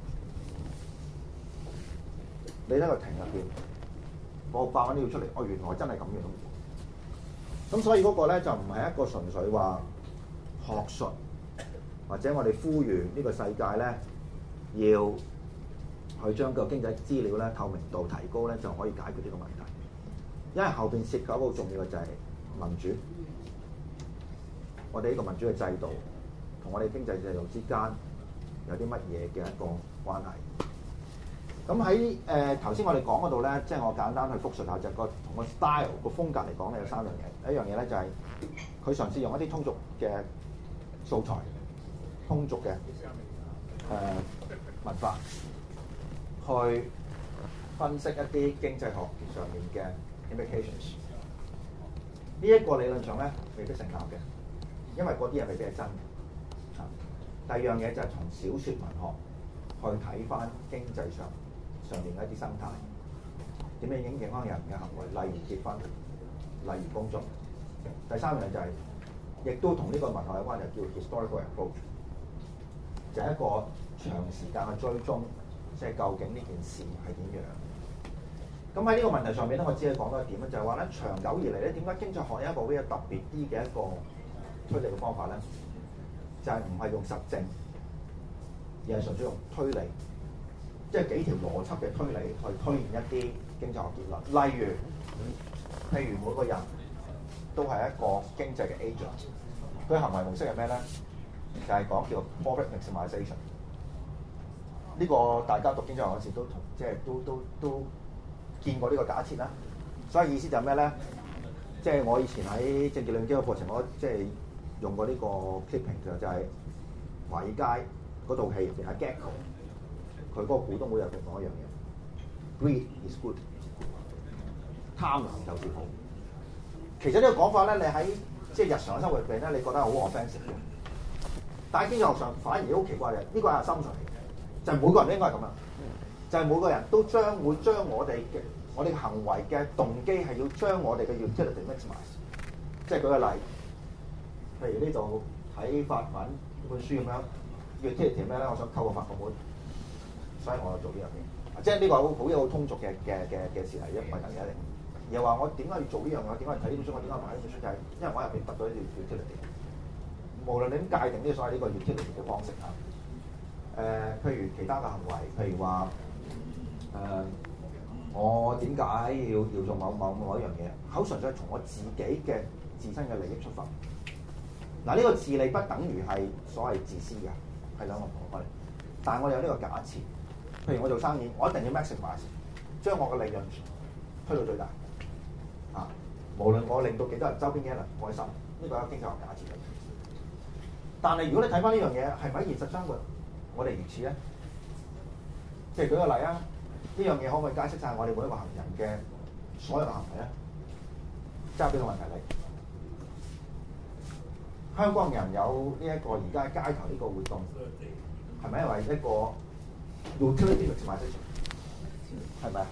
你睇個庭入邊，我爆緊呢條出嚟，哦，原來真係咁樣。咁所以嗰個咧就唔係一個純粹話學術，或者我哋呼籲呢個世界咧要去將個經濟資料咧透明度提高咧，就可以解決呢個問題。因為後邊涉及一個好重要嘅就係民主，我哋呢個民主嘅制度同我哋經濟制度之間有啲乜嘢嘅一個關係。咁喺誒頭先我哋講嗰度咧，即係我簡單去複述下，就個同個 style 個風格嚟講咧有三樣嘢。一樣嘢咧就係佢嘗試用一啲通俗嘅素材、通俗嘅誒、呃、文化去分析一啲經濟學上面嘅 implications。呢一個理論上咧未必成立嘅，因為嗰啲嘢未必係真嘅。啊，第二樣嘢就係從小説文學去睇翻經濟上上面嘅一啲生態，點樣影響人嘅行為，例如結婚，例如工作。第三樣就係、是，亦都同呢個文學有關，就叫 historical approach，就係一個長時間嘅追蹤，即係究竟呢件事係點樣。咁喺呢個問題上面咧，我只係講多一點咧，就係話咧，長久以嚟咧，點解經濟學有一個比較特別啲嘅一個推理嘅方法咧？就係唔係用實證，而係純粹用推理。即係幾條邏輯嘅推理去推現一啲經濟學結論，例如，譬如每個人都係一個經濟嘅 agent，佢行為模式係咩咧？就係、是、講叫 profit maximization。呢個大家讀經濟學嗰時都同即係都都都見過呢個假設啦。所以意思就係咩咧？即係我以前喺政治論經嘅課程，我即係用過呢個 clipping 就就係華爾街嗰套戲入邊阿 Gecko。佢嗰個股東會入邊講一樣嘢 ，Greed is good， 貪婪就是好。其實呢個講法咧，你喺即係日常生活入邊咧，你覺得好 offensive 嘅。但係經濟學上反而好奇怪嘅，呢、這個係心術嚟嘅，就係、是、每個人都應該係咁啦。就係、是、每個人都將會將我哋嘅我哋嘅行為嘅動機係要將我哋嘅 utility maximize。即係舉個例，譬如呢度睇法文本書咁樣 ，utility 咩咧？我想溝個法國妹。所以我做呢樣嘢，即係呢個好好有好通俗嘅嘅嘅嘅事嚟，一唔係等於一定。又話我點解要做呢樣嘢？點解要睇呢本書？我點解買呢本書？就係因為我入邊得到呢條 utility。無論你點界定呢所謂呢個 utility 嘅方式啊，誒、呃，譬如其他嘅行為，譬如話誒、呃，我點解要要做某某某一樣嘢？好純粹係從我自己嘅自身嘅利益出發。嗱，呢個自利不等於係所謂自私嘅，係兩個唔同嘅概念。但係我有呢個假設。譬如我做生意，我一定要 maximize，將我嘅利潤推到最大。啊，無論我令到幾多人周邊嘅人開心，呢個係經濟學假設嚟。但係如果你睇翻呢樣嘢，係咪喺現實生活我哋如此咧？即係舉個例啊，呢樣嘢可唔可以解釋晒我哋每一個行人嘅所有嘅行為咧？交俾個問題你。香港人有呢一個而家街頭呢個活動，係咪因為一個utility maximization，係咪啊？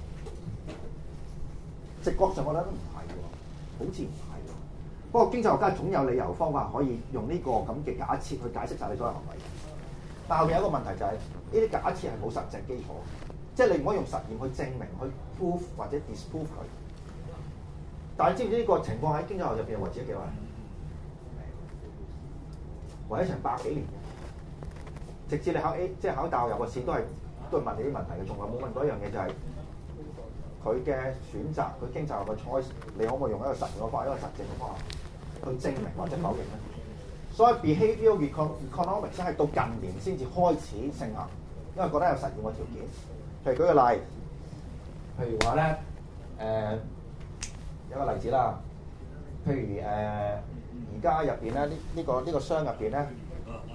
直覺上我覺得都唔係喎，好似唔係喎。不過經濟學家總有理由方法可以用呢個咁嘅假設去解釋晒你所有行為。但後面有一個問題就係呢啲假設係冇實證基礎，即係你唔可以用實驗去證明去 prove 或者 disprove 佢。但係知唔知呢個情況喺經濟學入邊維持咗幾耐？維持成百幾年。直至你考 A， 即係考大學入個試都係都係問你啲問題嘅，從來冇問過一樣嘢就係佢嘅選擇，佢經濟學嘅 choice， 你可唔可以用一個實驗嘅方法，一個實證嘅方法去證明或者否認咧？所以 behavioral economics 係到近年先至開始盛行，因為覺得有實驗嘅條件。譬如舉個例，譬如話咧，誒、呃、有個例子啦，譬如誒而家入邊咧呢呢個呢、呢個箱入邊咧。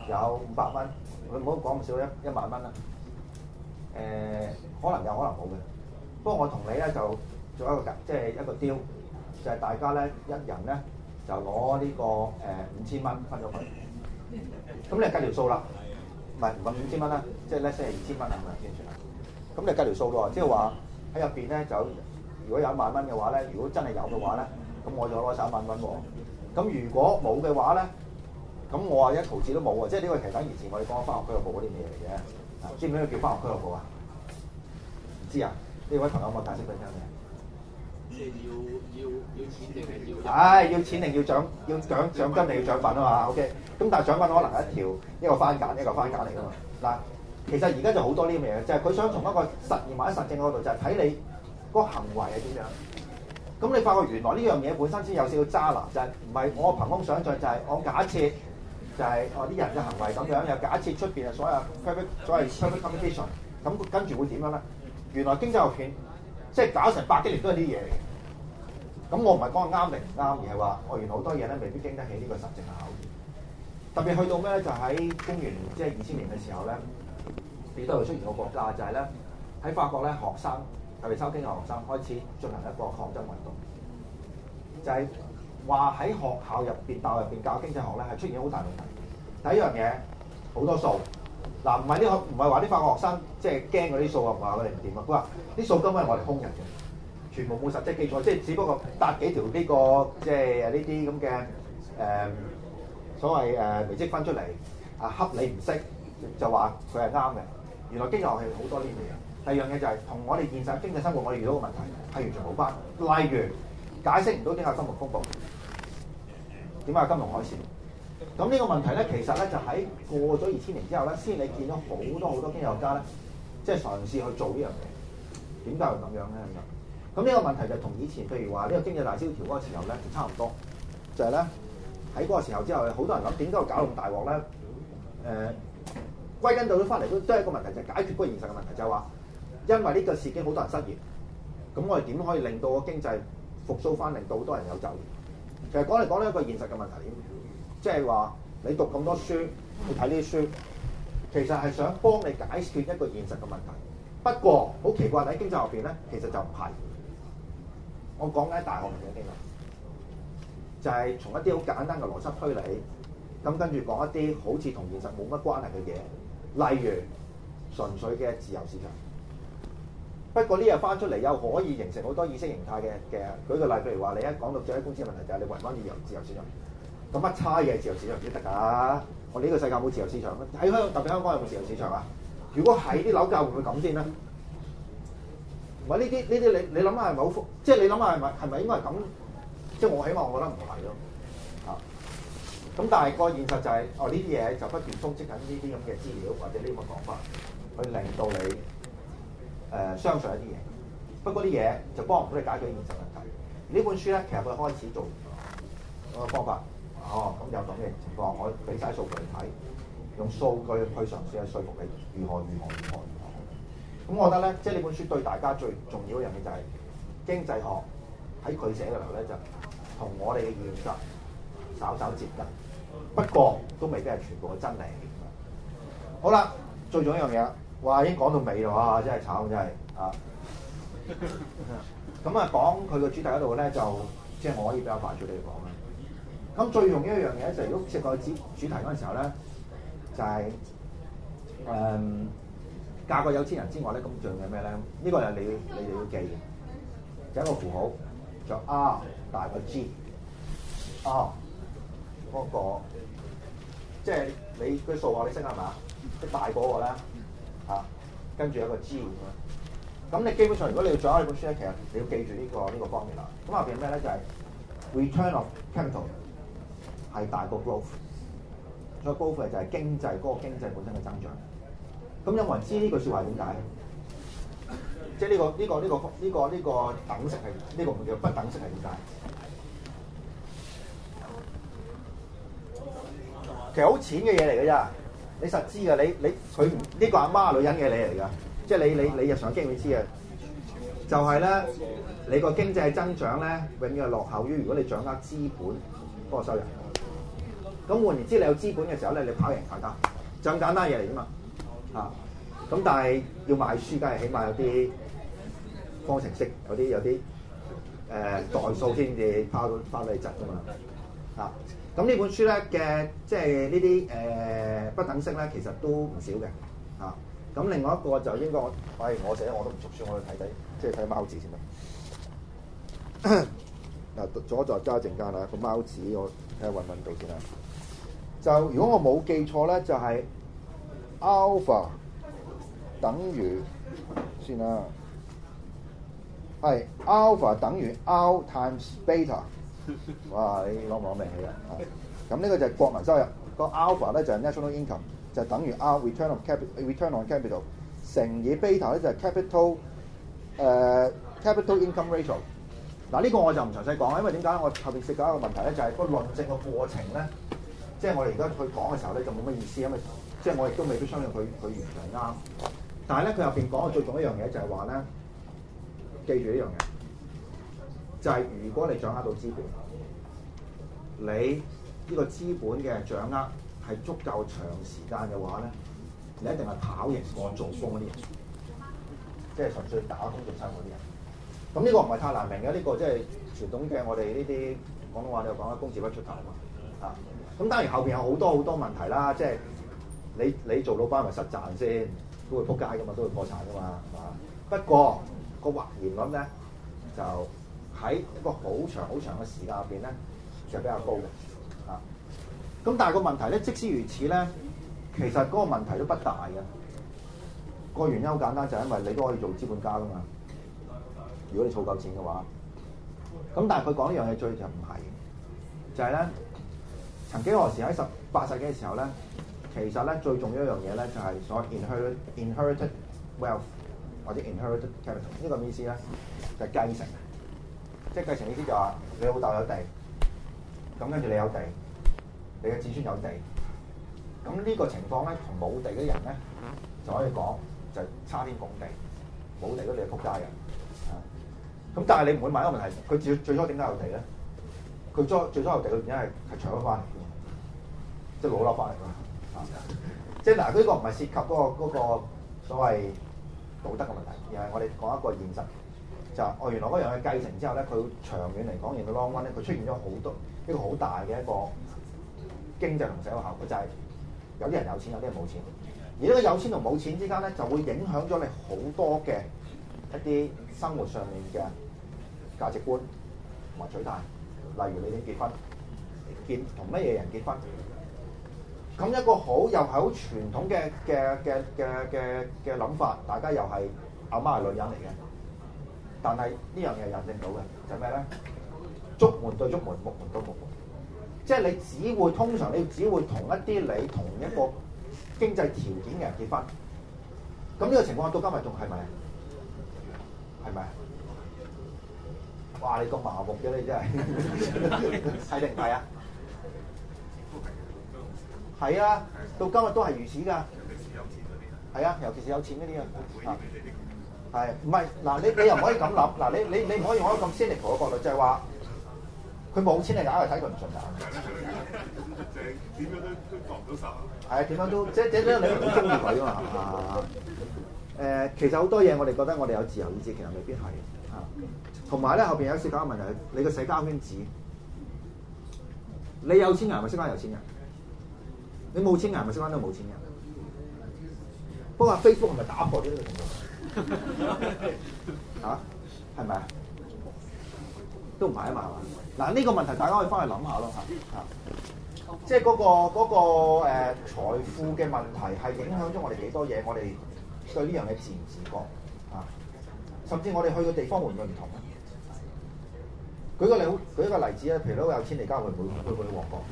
有五百蚊，佢唔好講咁少一一萬蚊啦。誒、呃，可能有可能冇嘅。不過我同你咧就做一個即係一個 deal，就係大家咧一人咧就攞呢、這個誒五千蚊分咗佢。咁你計條數啦，唔係唔係五千蚊啦，即係咧先係二千蚊係咪先算？咁你計條數咯，即係話喺入邊咧就如果有一萬蚊嘅話咧，如果真係有嘅話咧，咁我就攞十一萬蚊喎。咁如果冇嘅話咧，咁我話一毫子都冇喎。即係呢個其實等以前我哋講翻學俱樂部嗰啲嘢嚟嘅。知唔知咩叫翻學俱樂部啊？唔知啊？呢位朋友有冇解釋俾你聽嘅？ 即係要要要錢定係要？ 唉、哎，要錢定要獎？要獎獎金定要獎品啊嘛 ？OK。咁但係獎品可能係一條一個番梘一個番梘嚟㗎嘛。嗱，其實而家就好多呢啲嘢，就係、是、佢想從一個實驗或者實證嗰度，就係、是、睇你嗰個行為係點樣。咁你發覺原來呢樣嘢本身先有少少渣男，就係唔係我憑空想像，就係、是、我假設就係我啲人嘅行為咁樣，又假設出邊係所有 perfect 所謂 perfect competition，咁跟住會點樣咧？原來經濟學片即係搞成百幾年都係啲嘢嚟嘅。咁我唔係講啱定唔啱，而係話我原來好多嘢咧未必經得起呢個實證嘅考驗。特別去到咩咧？就喺公元即係二千年嘅時候咧，亦都係出現個國家，就係咧喺法國咧學生。特別收經濟學生開始進行一個抗爭運動，就係話喺學校入邊、大學入邊教經濟學咧，係出現好大問題。第一樣嘢好多數，嗱唔係呢個唔係話啲法國學生即係驚嗰啲數啊，唔話佢哋唔掂啊。佢話啲數根本係我哋空人嘅，全部冇實質基礎，即係只不過搭幾條呢、這個即係呢啲咁嘅誒所謂誒、呃、微積分出嚟啊，恰你唔識就話佢係啱嘅。原來經濟學係好多呢啲嘢。第二樣嘢就係同我哋現實經濟生活我哋遇到嘅問題係完全冇關。例如解釋唔到點解金融風暴，點解金融海嘯。咁呢個問題咧，其實咧就喺過咗二千年之後咧，先你見到好多好多經濟學家咧，即係嘗試去做呢樣嘢。點解會咁樣咧？咁樣咁呢個問題就同以前譬如話呢個經濟大蕭條嗰個時候咧，就差唔多。就係咧喺嗰個時候之後，好多人諗點解會搞咁大鑊咧？誒、呃，歸根到咗翻嚟都都係一個問題，就係、是、解決嗰個現實嘅問題，就係、是、話。因為呢個事件好多人失業，咁我哋點可以令到個經濟復甦翻，令到好多人有就業？其實講嚟講呢一個現實嘅問題，即係話你讀咁多書，去睇呢啲書，其實係想幫你解決一個現實嘅問題。不過好奇怪喺經濟學入邊咧，其實就唔係。我講緊大學嘅經濟，就係、是、從一啲好簡單嘅邏輯推理，咁跟住講一啲好似同現實冇乜關係嘅嘢，例如純粹嘅自由市場。不過呢日翻出嚟又可以形成好多意識形態嘅嘅，舉個例，譬如話你一講到最低工資嘅問題，就係你圍翻自由自由市場，咁乜差嘢自由市場先得㗎？我哋呢個世界冇自由市場咩？喺香特別香港有冇自由市場啊？如果係啲樓價會唔會咁先咧？唔係呢啲呢啲你你諗下係咪好複？即係你諗下係咪係咪應該係咁？即係我起碼我覺得唔係咯，啊！咁但係個現實就係、是、哦呢啲嘢就不斷充斥緊呢啲咁嘅資料或者呢咁嘅講法，去令到你。誒、呃、相信一啲嘢，不過啲嘢就幫唔到你解決現實問題。呢本書咧，其實佢開始做個方法，哦咁有咁嘅情況，我俾晒數據你睇，用數據去嘗試去說服你如何如何如何如何。咁我覺得咧，即係呢本書對大家最重要一樣嘢就係經濟學喺佢寫嘅時候咧，就同我哋嘅現實稍稍接近，不過都未必係全部嘅真理。好啦，最重要一樣嘢。哇！已經講到尾啦，哇！真係慘，真係啊！咁啊，講佢個主題嗰度咧，就即係我可以比較快速地講啦。咁最重要一樣嘢就係，如果涉及個主主題嗰陣時候咧，就係、是、誒、嗯、嫁個有錢人之外咧，咁仲有咩咧？呢、這個係你你哋要記嘅，就一個符號，就 R 大過 G，R 嗰個即係你個數學你識係嘛？即係大嗰個咧。啊，跟住有個 G 咁樣，咁你基本上如果你要掌握呢本書咧，其實你要記住呢、這個呢、這個方面啦。咁後邊咩咧？就係、是、return of capital 係大過 growth，所以 growth 就係經濟嗰、那個經濟本身嘅增長。咁有冇人知呢句説話點解？即係呢個呢、這個呢、這個呢、這個呢、這個等式係呢、這個唔叫不等式係點解？其實好淺嘅嘢嚟嘅咋。你實知㗎，你你佢呢、這個阿媽女人嘅你嚟㗎，即係你你你日常經會知嘅，就係、是、咧你個經濟增長咧，永遠係落後於如果你掌握資本嗰個收入。 咁換言之，你有資本嘅時候咧，你跑贏大家，就咁簡單嘢嚟啫嘛。啊，咁但係要賣書，梗係起碼有啲方程式，有啲有啲誒、呃、代數先至拋到翻到嚟質噶嘛。啊，咁呢本書咧嘅即係呢啲誒不等式咧，其實都唔少嘅。啊，咁另外一個就應該我，喂、哎，我寫我都唔熟書，我去睇睇，即係睇貓字先得。嗱，左再揸陣間啦，個貓字我睇下揾唔揾到先啦。就如果我冇記錯咧，就係、是、alpha 等於先啦，係 alpha 等於 R times beta。哇！你攞唔攞命氣啊？咁呢個就係國民收入，個 alpha 咧就係 national income，就等於 R return on capital return on capital 乘以 beta 咧就係 capital 誒、uh, capital income ratio。嗱，呢個我就唔詳細講啦，因為點解我後邊涉及一個問題咧，就係、是、個論證嘅過程咧，即係我哋而家去講嘅時候咧，就冇乜意思，因為即係我亦都未必相信佢佢完全啱。但係咧，佢入邊講嘅最重要一樣嘢就係話咧，記住呢樣嘢，就係、是、如果你掌握到資本，你呢個資本嘅掌握係足夠長時間嘅話咧，你一定係跑贏過做工嗰啲人，即係純粹打工做生嗰啲人。咁呢個唔係太難明嘅，呢、這個即係傳統嘅我哋呢啲廣東話你又講啦，工字不出頭嘛啊！咁當然後邊有好多好多問題啦，即係你你做老闆咪實賺先，都會撲街噶嘛，都會破產噶嘛，係嘛？不過個或然率咧就喺一個好長好長嘅時間入邊咧，就比較高嘅啊。咁但係個問題咧，即使如此咧，其實嗰個問題都不大嘅。個原因好簡單，就係、是、因為你都可以做資本家噶嘛。如果你儲夠錢嘅話，咁但係佢講呢樣嘢最就唔係，就係、是、咧，曾幾何時喺十八世紀嘅時候咧，其實咧最重要一樣嘢咧就係所謂 inherited inherited wealth 或者 inherited capital 呢個意思咧就係、是、繼承，即係繼承意思就話你老豆有地，咁跟住你有地，你嘅子孫有地，咁呢個情況咧同冇地嗰啲人咧就可以講就差天共地，冇地嗰啲係仆街嘅。咁但係你唔會問一個問題，佢最最初點解有地咧？佢最最初有地嘅原因係係搶咗翻嚟嘅，即係攞攞翻嚟㗎。啊，即係嗱，呢個唔係涉及嗰、嗰個嗰個所謂道德嘅問題，而係我哋講一個現實，就係、是、哦原來嗰樣嘢繼承之後咧，佢長遠嚟講，然後 long run 咧，佢出現咗好多一個好大嘅一個經濟同社會效果，就係、是、有啲人有錢，有啲人冇錢，而呢個有錢同冇錢之間咧，就會影響咗你好多嘅一啲生活上面嘅價值觀同埋取態，例如你點結婚，結同乜嘢人結婚，咁一個好又係好傳統嘅嘅嘅嘅嘅嘅諗法，大家又係阿媽係女人嚟嘅，但係呢樣嘢印證到嘅就係咩咧？竹門對竹門，木門對木門，即係你只會通常你只會同一啲你同一個經濟條件嘅人結婚，咁呢個情況到今日仲係咪？係咪？哇！你咁麻木嘅你真係係定唔係啊？係啊，到今日都係如此㗎。係啊，尤其是有錢嗰啲啊。係唔係？嗱，你你又唔可以咁諗。嗱，你你你唔可以用一個咁 cynical 嘅角度，就係話佢冇錢，你硬係睇佢唔順眼。點樣都都講唔到實。係啊，點樣都即即即你唔好中意佢啊嘛。啊誒，其實好多嘢我哋覺得我哋有自由意志，其實未必係啊。同埋咧，後邊有涉及一個問題，你個社交圈子，你有錢人係咪識翻有錢人？你冇錢人係咪識翻都冇錢人？不過 Facebook 係咪打破咗呢個程度？嚇，係咪啊？都唔係啊嘛，係嘛？嗱，呢個問題大家可以翻去諗下咯嚇嚇。即係嗰個嗰個誒財富嘅問題係影響咗我哋幾多嘢？我哋對呢樣嘢自唔自覺啊？甚至我哋去嘅地方會唔會唔同咧？舉個例，舉一個例子咧，譬如如果有錢嚟交，會唔會會唔會去旺角？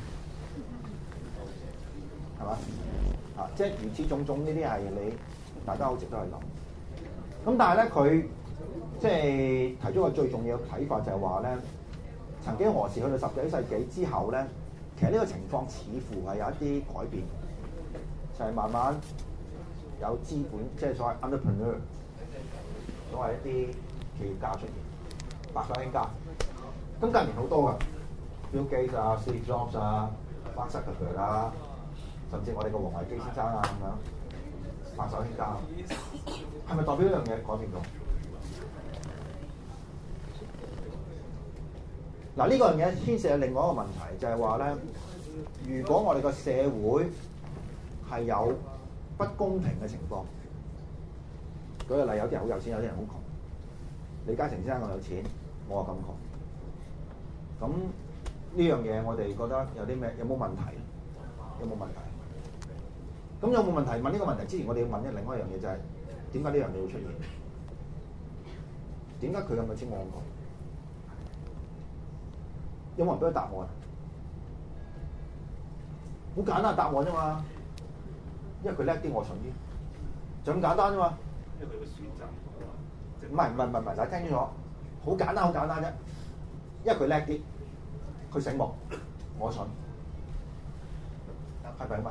係嘛？啊，即係如此種種呢啲係你大家好值得去諗。咁但係咧，佢即係提出個最重要嘅睇法就係話咧，曾經何時去到十幾世紀之後咧，其實呢個情況似乎係有一啲改變，就係、是、慢慢有資本，即係所謂 entrepreneur， 所謂一啲企業家出現，白手興家。咁近年好多㗎 Bill Gates 啊、Steve Jobs 啊、 挖塞佢佢啦，甚至我哋個黃維基先生啊咁樣，白手興家，係咪代表一樣嘢改變咗？嗱，呢個樣嘢牽涉係另外一個問題，就係話咧，如果我哋個社會係有不公平嘅情況，舉個例，有啲人好有錢，有啲人好窮。李嘉誠先生我有錢，我話咁窮，咁呢樣嘢我哋覺得有啲咩？有冇問題？有冇問題？咁有冇問題？問呢個問題之前，我哋要問一另外一樣嘢，就係點解呢樣嘢會出現？點解佢咁有錢我咁窮？有冇人俾佢答案？好簡單答案啫嘛，因為佢叻啲，我蠢啲，就咁簡單啫嘛。 因為佢嘅選擇唔係唔係唔係唔係，大家聽清楚，好簡單好簡單啫。因為佢叻啲，佢醒目，我蠢，係咪啊嘛？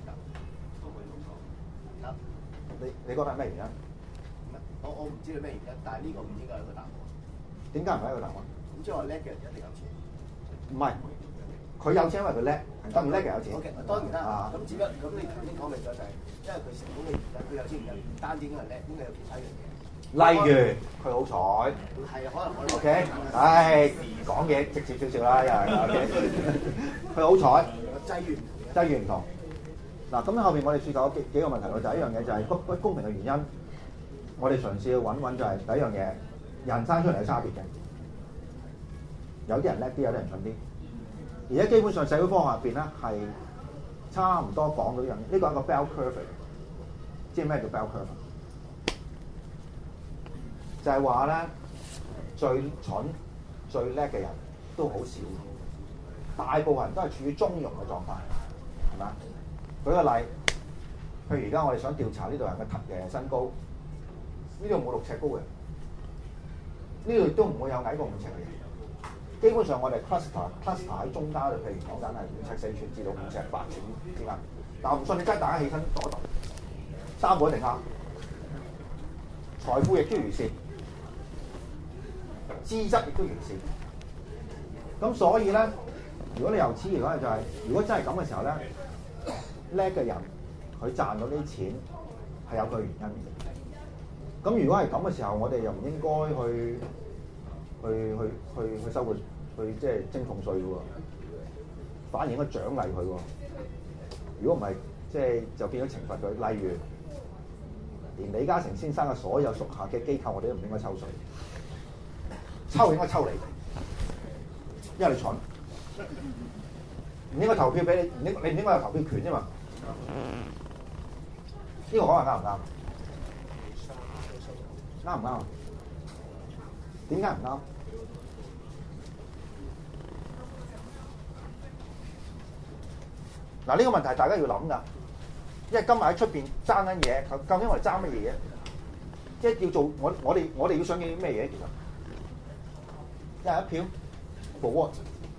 你你覺得係咩原因？ 我我唔知道咩原因，但係呢個唔應該係一個答案。 點解唔係一個答案？ 咁即係話叻嘅人一定有錢。 唔係，佢有錢因為佢叻，得唔叻嘅有錢。 O K，當然啦。 啊， 咁只不過咁你頭先講明咗就係，因為佢成功嘅原因，佢有錢原因，唔單止因為叻，應該有其他樣嘢。 例如佢好彩。 係啊，可能我哋 O K，唉，講嘢直接少少啦，又係 O K。佢好彩， 際遇唔同嘅。 際遇唔同。嗱，咁後面我哋説咗幾幾個問題，就係一樣嘢就係不不公平嘅原因。我哋嘗試要揾揾就係第一樣嘢，人生出嚟有差別嘅，有啲人叻啲，有啲人蠢啲。而家基本上社會科學入邊咧係差唔多講到呢樣嘢，呢個係一個 bell curve 嚟嘅。知唔知咩叫 bell curve？就係話咧，最蠢、最叻嘅人都好少，大部分人都係處於中庸嘅狀態，係咪？舉個例，譬如而家我哋想調查呢度人嘅嘅身高，呢度冇六尺高嘅，呢度亦都唔會有矮過五尺嘅人。基本上我哋 cluster cluster 喺中間，譬如講緊係五尺四寸至到五尺八寸之間。但我唔信你真係大家起身度一度，三個一定啱。財富亦都如是，資質亦都如是。咁所以咧，如果你由此而講就係、是，如果真係咁嘅時候咧，叻嘅人佢賺到啲錢係有佢原因嘅。咁如果係咁嘅時候，我哋又唔應該去去去去去收佢，去即係徵俸稅嘅喎，反而應該獎勵佢喎。如果唔係，即係就變咗懲罰佢。例如，連李嘉誠先生嘅所有屬下嘅機構，我哋都唔應該抽稅，抽應該抽你，因為你蠢，唔應該投票俾你，唔應你唔應該有投票權啫嘛。呢個講話啱唔啱？啱唔啱？點解唔啱？嗱，呢個問題大家要諗㗎，因為今日喺出邊爭緊嘢，究竟我哋爭乜嘢嘢？即係要做我我哋我哋要想要啲咩嘢？其實一人一票 for what？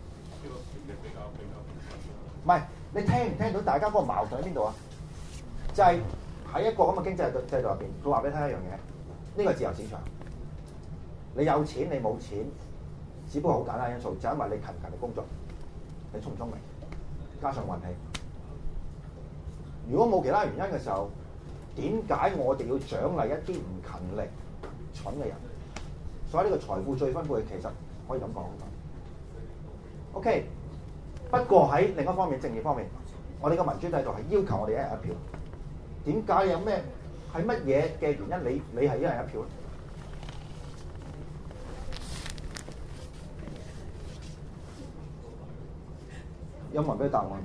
唔係，你聽唔聽到大家嗰個矛盾喺邊度啊？就係、是、喺一個咁嘅經濟制度入邊，佢話俾你聽一樣嘢，呢個自由市場，你有錢你冇錢，只不過好簡單因素，就係、因為你勤唔勤力工作，你聰唔聰明，加上運氣。如果冇其他原因嘅時候，點解我哋要獎勵一啲唔勤力、蠢嘅人？所以呢個財富最分配其實可以咁講。OK， 不過喺另一方面，政治方面，我哋嘅民主制度係要求我哋一人一票。點解有咩係乜嘢嘅原因？你你係一人一票咧？有冇人俾佢答案㗎？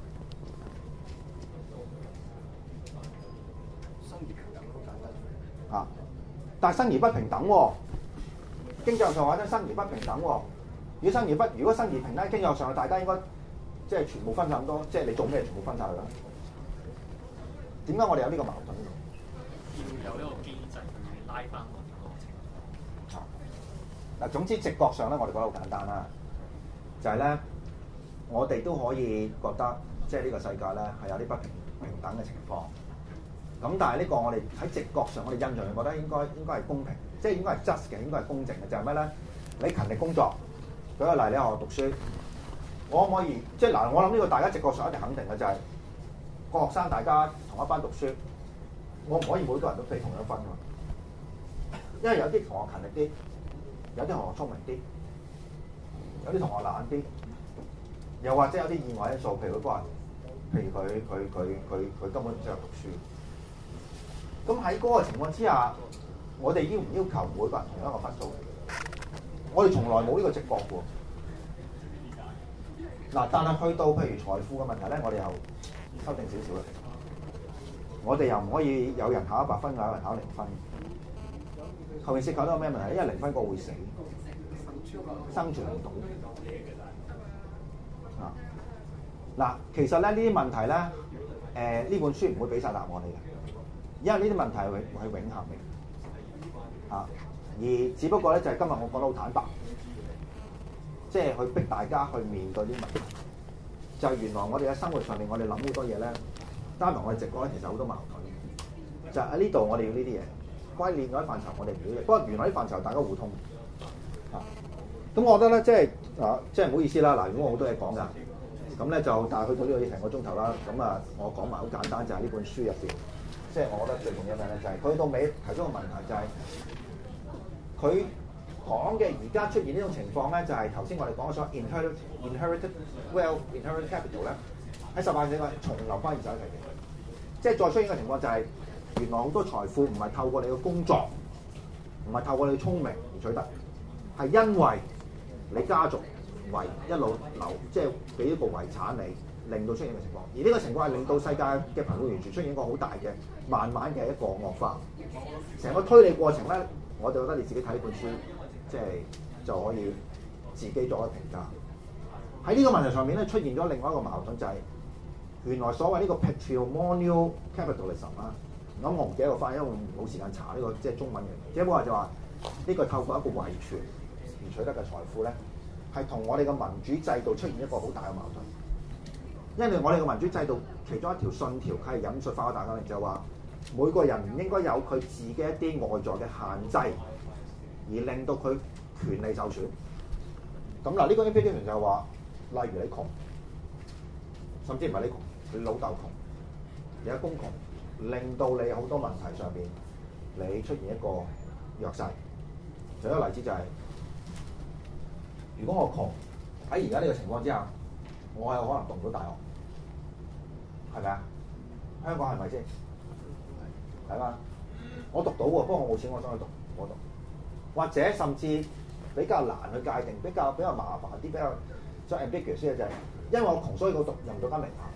生而平等好簡單。 啊！但係生而不平等喎，經濟學上話咧，生而不平等喎。如果生而不如果生而平等，經濟學上大家應該即係全部分晒咁多，即係你做咩全部分晒佢啦。點解我哋有呢個矛盾？ 要有一個機制去拉翻我哋個情況。 啊！嗱，總之直覺上咧，我哋覺得好簡單啦，就係、是、咧，我哋都可以覺得即係呢個世界咧係有啲不平平等嘅情況。咁但係呢個我哋喺直覺上，我哋印象上覺得應該應該係公平，即係應該係 just 嘅，應該係公正嘅。就係咩咧？你勤力工作，舉個例，你學校讀書， 我可唔可以即係嗱？我諗呢個大家直覺上一定肯定嘅就係、是、個學生大家同一班讀書，我唔可以每個人都俾同樣分㗎，因為有啲同學勤力啲，有啲同學聰明啲，有啲同學懶啲，又或者有啲意外因素，譬如佢話，譬如佢佢佢佢佢根本唔適合讀書。咁喺嗰個情況之下，我哋要唔要求每個人同樣一個分數？我哋從來冇呢個直覺喎。嗱，但係去到譬如財富嘅問題咧，我哋又修訂少少啦。我哋又唔可以有人考一百分，有人考零分。後面涉及到咩問題？因為零分個會死，生存唔到。啊，嗱，其實咧呢啲問題咧，誒、呃、呢本書唔會俾晒答案你嘅。因為呢啲問題係係永恆嘅，啊，而只不過咧就係今日我講得好坦白，即係去逼大家去面對呢啲問題。就係原來我哋嘅生活上面，我哋諗好多嘢咧，加埋我哋直覺咧，其實好多矛盾。就喺呢度，我哋要呢啲嘢，關於另外一範疇，我哋唔要嘅。不過原來啲範疇大家互通，啊，咁我覺得咧，即係啊，即係唔好意思啦。嗱，如果我好多嘢講㗎，咁咧就但係去到呢度要成個鐘頭啦。咁啊，我講埋好簡單，就係呢本書入邊。即係我覺得最重要嘅咧，就係佢到尾提出個問題，就係佢講嘅而家出現呢種情況咧，就係頭先我哋講咗 inherited inherited wealth inherited capital 咧，喺十八世紀重流翻二十一世紀。即係再出現嘅情況就係、是、原來好多財富唔係透過你嘅工作，唔係透過你嘅聰明而取得，係因為你家族遺一路留，即係俾一個遺產你。令到出現嘅情況，而呢個情況係令到世界嘅貧富懸殊出現一個好大嘅、慢慢嘅一個惡化。成個推理過程咧，我就覺得你自己睇本書，即係就可以自己作一評價。喺呢個問題上面咧，出現咗另外一個矛盾，就係、是、原來所謂呢個 patrimonial capitalism 啦。咁我唔記得個翻譯，因為冇時間查呢、這個即係中文嘅。只不過就話呢個透過一個遺傳而取得嘅財富咧，係同我哋嘅民主制度出現一個好大嘅矛盾。因為我哋嘅民主制度其中一條信條，佢係引述法國大革命，就係話每個人唔應該有佢自己一啲外在嘅限制，而令到佢權利受損。咁嗱，呢個 implication 就係話，例如你窮，甚至唔係你窮，你老豆窮，你阿公窮，令到你好多問題上邊你出現一個弱勢。仲有一個例子就係、是，如果我窮喺而家呢個情況之下，我係有可能讀唔到大學，係咪啊？香港係咪先？係嘛？我讀到喎，不過我冇錢，我想去讀，我讀。或者甚至比較難去界定，比較比較麻煩啲，比較所以 ambiguous 嘅就係，因為我窮，所以我讀入唔到間名校。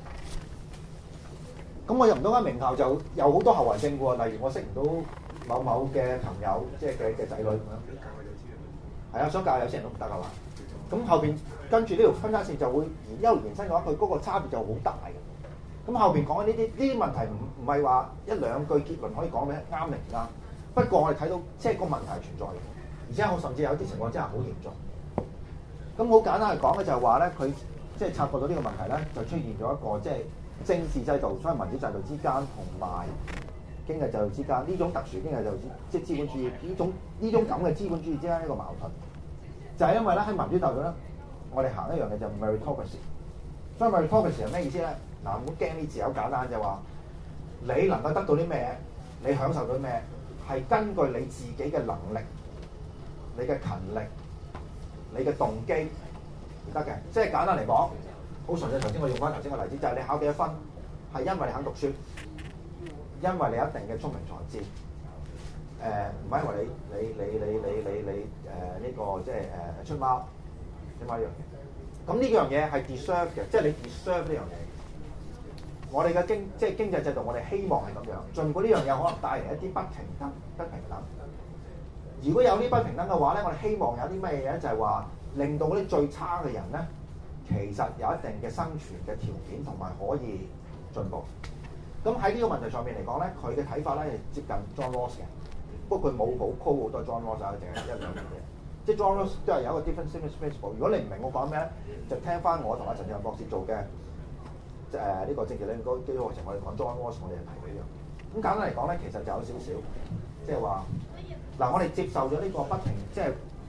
咁我入唔到間名校就有好多後遺症喎，例如我識唔到某某嘅朋友，即係嘅嘅仔女咁樣。係啊，想教有些人都唔得㗎嘛。咁後邊跟住呢條分叉線就會一路延伸嘅話，佢嗰個差別就好大嘅。咁後邊講緊呢啲呢啲問題唔唔係話一兩句結論可以講咩啱定唔啱。不過我哋睇到即係個問題係存在嘅，而且我甚至有啲情況真係好嚴重。咁好簡單嚟講咧，就係話咧，佢即係察覺到呢個問題咧，就出現咗一個即係政治制度，所謂民主制度之間同埋經濟制度之間呢種特殊經濟制度之即係資本主義呢種呢種咁嘅資本主義之間一個矛盾。就係因為咧喺民主制度咧，我哋行一樣嘢就 meritocracy。所以 meritocracy 係咩意思咧？嗱，唔好驚啲字，好簡單就係話，你能夠得到啲咩，你享受到咩，係根據你自己嘅能力、你嘅勤力、你嘅動機而得嘅。即係簡單嚟講，好純粹。頭先我用翻頭先個例子，就係、是、你考幾多分，係因為你肯讀書，因為你有一定嘅聰明才智。誒唔係因為你你你你你你你誒呢個即係誒出貓出貓呢樣嘢，咁呢樣嘢係 deserve 嘅，即係你 deserve 呢樣嘢。我哋嘅經即係經濟制度，我哋希望係咁樣。儘管呢樣嘢可能帶嚟一啲不平等、不平等。如果有啲不平等嘅話咧，我哋希望有啲咩嘢咧？就係話令到嗰啲最差嘅人咧，其實有一定嘅生存嘅條件同埋可以進步。咁喺呢個問題上面嚟講咧，佢嘅睇法咧係接近 John Rawls 嘅。不過佢冇好 call 好多 John Rawls 啊，淨係一兩樣嘢。即係 John Rawls 都係有一個 different principle。如果你唔明我講咩咧，就聽翻我同阿陳志宏博士做嘅誒呢個政治理論基礎課程，我哋講 John Rawls，我哋係提呢樣。咁簡單嚟講咧，其實就有少少，即係話嗱，我哋接受咗呢個不停，即係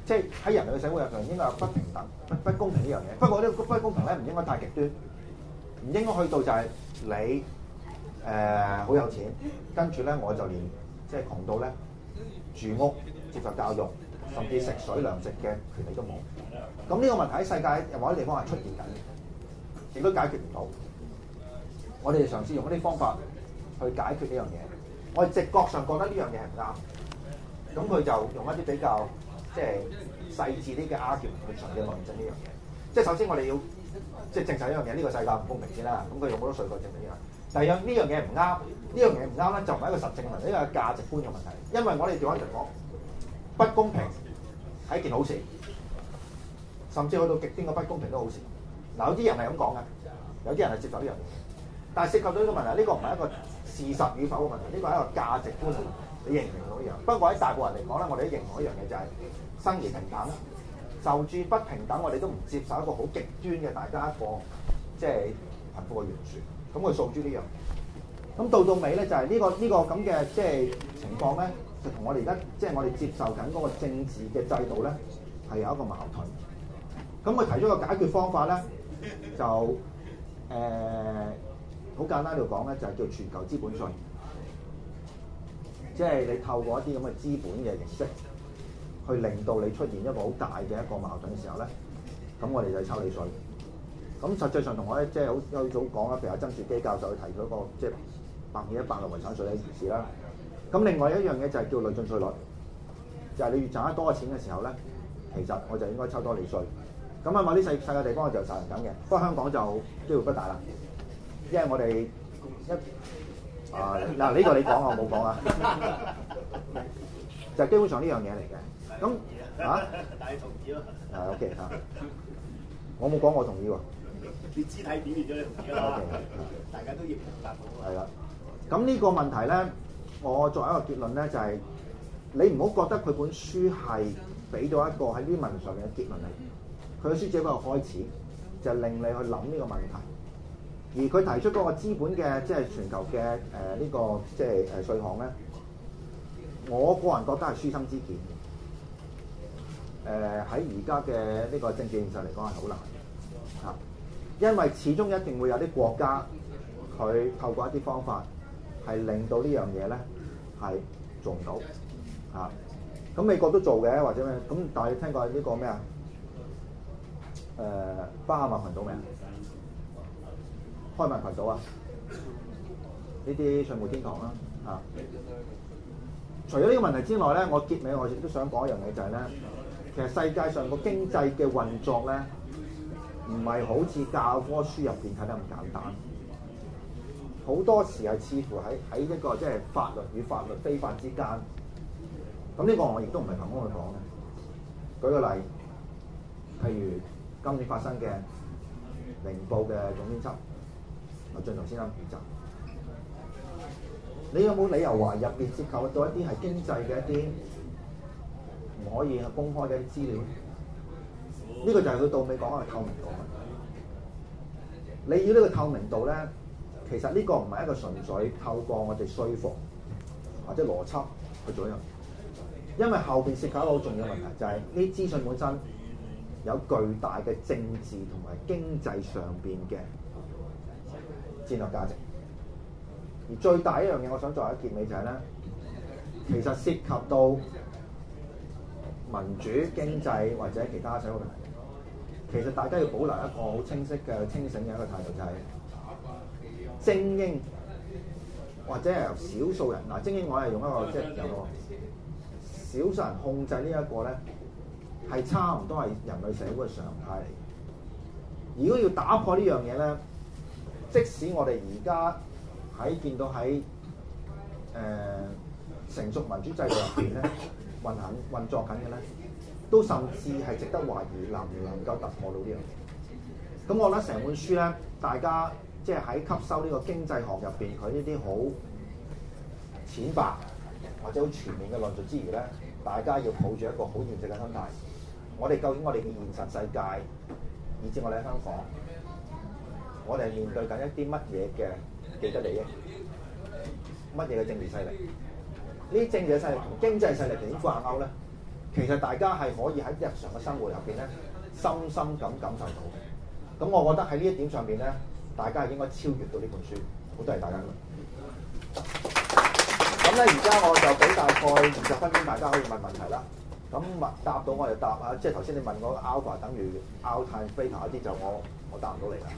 即係喺人類嘅社會入邊應該有不平等、不不公平呢樣嘢。不過呢個不公平咧，唔應該太極端，唔應該去到就係你誒好、呃、有錢，跟住咧我就連即係窮到咧住屋、接受教育，甚至食水糧食嘅權利都冇。咁呢個問題喺世界任何啲地方係出現緊，亦都解決唔到。我哋嘗試用一啲方法去解決呢樣嘢。我哋直覺上覺得呢樣嘢係唔啱，咁佢就用一啲比較即係細緻啲嘅 argument 去嘗試論證呢樣嘢。即係首先我哋要即係證實呢樣嘢，呢、呢個世界唔公平先啦。咁佢用好多數據證明呢樣。第二樣呢樣嘢唔啱，呢樣嘢唔啱咧就唔係一個實證嘅問題，呢個係價值觀嘅問題。因為我哋調翻轉講，不公平係一件好事，甚至去到極端嘅不公平都好事。嗱，有啲人係咁講嘅，有啲人係接受呢樣嘢。但係涉及到呢個問題，呢、呢個唔係一個事實與否嘅問題，呢個係一個價值觀嘅問題。你認唔認同呢樣？不過喺大部分人嚟講咧，我哋都認同一樣嘢就係生而平等。就住不平等，我哋都唔接受一個好極端嘅大家一個即係貧富嘅懸殊。咁佢訴諸呢樣。咁到到尾咧，就係、是、呢、呢個呢、呢個咁嘅即係情況咧，就同我哋而家即係我哋接受緊嗰個政治嘅制度咧，係有一個矛盾。咁佢提出個解決方法咧，就誒。呃好簡單嚟講咧，就係叫全球資本稅，即係你透過一啲咁嘅資本嘅形式，去令到你出現一個好大嘅一個矛盾嘅時候咧，咁我哋就抽你稅。咁實際上同我咧，即係好好早講啦，譬如阿曾樹基教授提咗個即係百分之一百嘅遺產稅呢件事啦。咁另外一樣嘢就係叫累進稅率，就係、是、你越賺得多嘅錢嘅時候咧，其實我就應該抽多你稅。咁喺某啲細細嘅地方就實行緊嘅，不過香港就機會不大啦。因為我哋一啊嗱呢個你講我冇講啊，就基本上呢樣嘢嚟嘅。咁啊， 但係同意咯。 係 OK 嚇，我冇講我同意喎。 你肢體表現咗你同意啦。OK， 大家都要明白到。係啦。 咁呢個問題咧，我作為一個結論咧，就係、是、你唔好覺得佢本書係俾到一個喺呢文上面嘅結論嚟，佢嘅書只不過開始，就令你去諗呢個問題。而佢提出嗰個資本嘅即係全球嘅誒呢個即係誒稅項咧，我個人覺得係書生之見嘅。誒喺而家嘅呢個政治現實嚟講係好難嚇、啊，因為始終一定會有啲國家佢透過一啲方法係令到呢樣嘢咧係做唔到嚇。咁、啊、美國都做嘅或者咩？咁但係你聽過呢個咩啊？誒巴哈馬群島未啊？開曼群島啊，呢啲稅務天堂啦嚇、啊。除咗呢個問題之外咧，我結尾我亦都想講一樣嘢就係咧，其實世界上個經濟嘅運作咧，唔係好似教科書入邊睇得咁簡單。好多時係似乎喺喺一個即係法律與法律非法之間。咁呢個我亦都唔係憑空去講嘅。舉個例，譬如今年發生嘅《明報》嘅總編輯劉俊雄先生遇襲，你有冇理由懷疑入邊涉及到一啲係經濟嘅一啲唔可以公開嘅資料？呢、這個就係佢到尾講嘅透明度問題。你要呢個透明度咧，其實呢個唔係一個純粹透過我哋說服或者邏輯去做一樣，因為後邊涉及一個好重要嘅問題，就係呢啲資訊本身有巨大嘅政治同埋經濟上邊嘅戰略價值。而最大一樣嘢，我想作為一結尾就係咧，其實涉及到民主、經濟或者其他社會問題。其實大家要保留一個好清晰嘅、清醒嘅一個態度，就係、是、精英或者係由少數人嗱，精英我係用一個即係有個少數人控制呢一個咧，係差唔多係人類社會嘅常態嚟。如果要打破呢樣嘢咧，即使我哋而家喺見到喺誒、呃、成熟民主制度入邊咧運行運作緊嘅咧，都甚至係值得懷疑能唔能夠突破到呢樣嘢。咁我覺得成本書咧，大家即係喺吸收呢個經濟學入邊佢呢啲好淺白或者好全面嘅論述之餘咧，大家要抱住一個好現實嘅心態。我哋究竟我哋嘅現實世界，以至我哋喺香港，我哋係面對緊一啲乜嘢嘅既得利益，乜嘢嘅政治勢力？呢啲政治勢力同經濟勢力點掛鈎咧？ 其實大家係可以喺日常嘅生活入邊咧，深深咁感受到。咁我覺得喺呢一點上邊咧，大家係應該超越到呢本書。好多謝大家。咁咧，而家我就俾大概二十分鐘，大家可以問問題啦。咁問答到我就答啊，即係頭先你問我 alpha 等於 R times beta 嗰啲就我我答唔到你啦。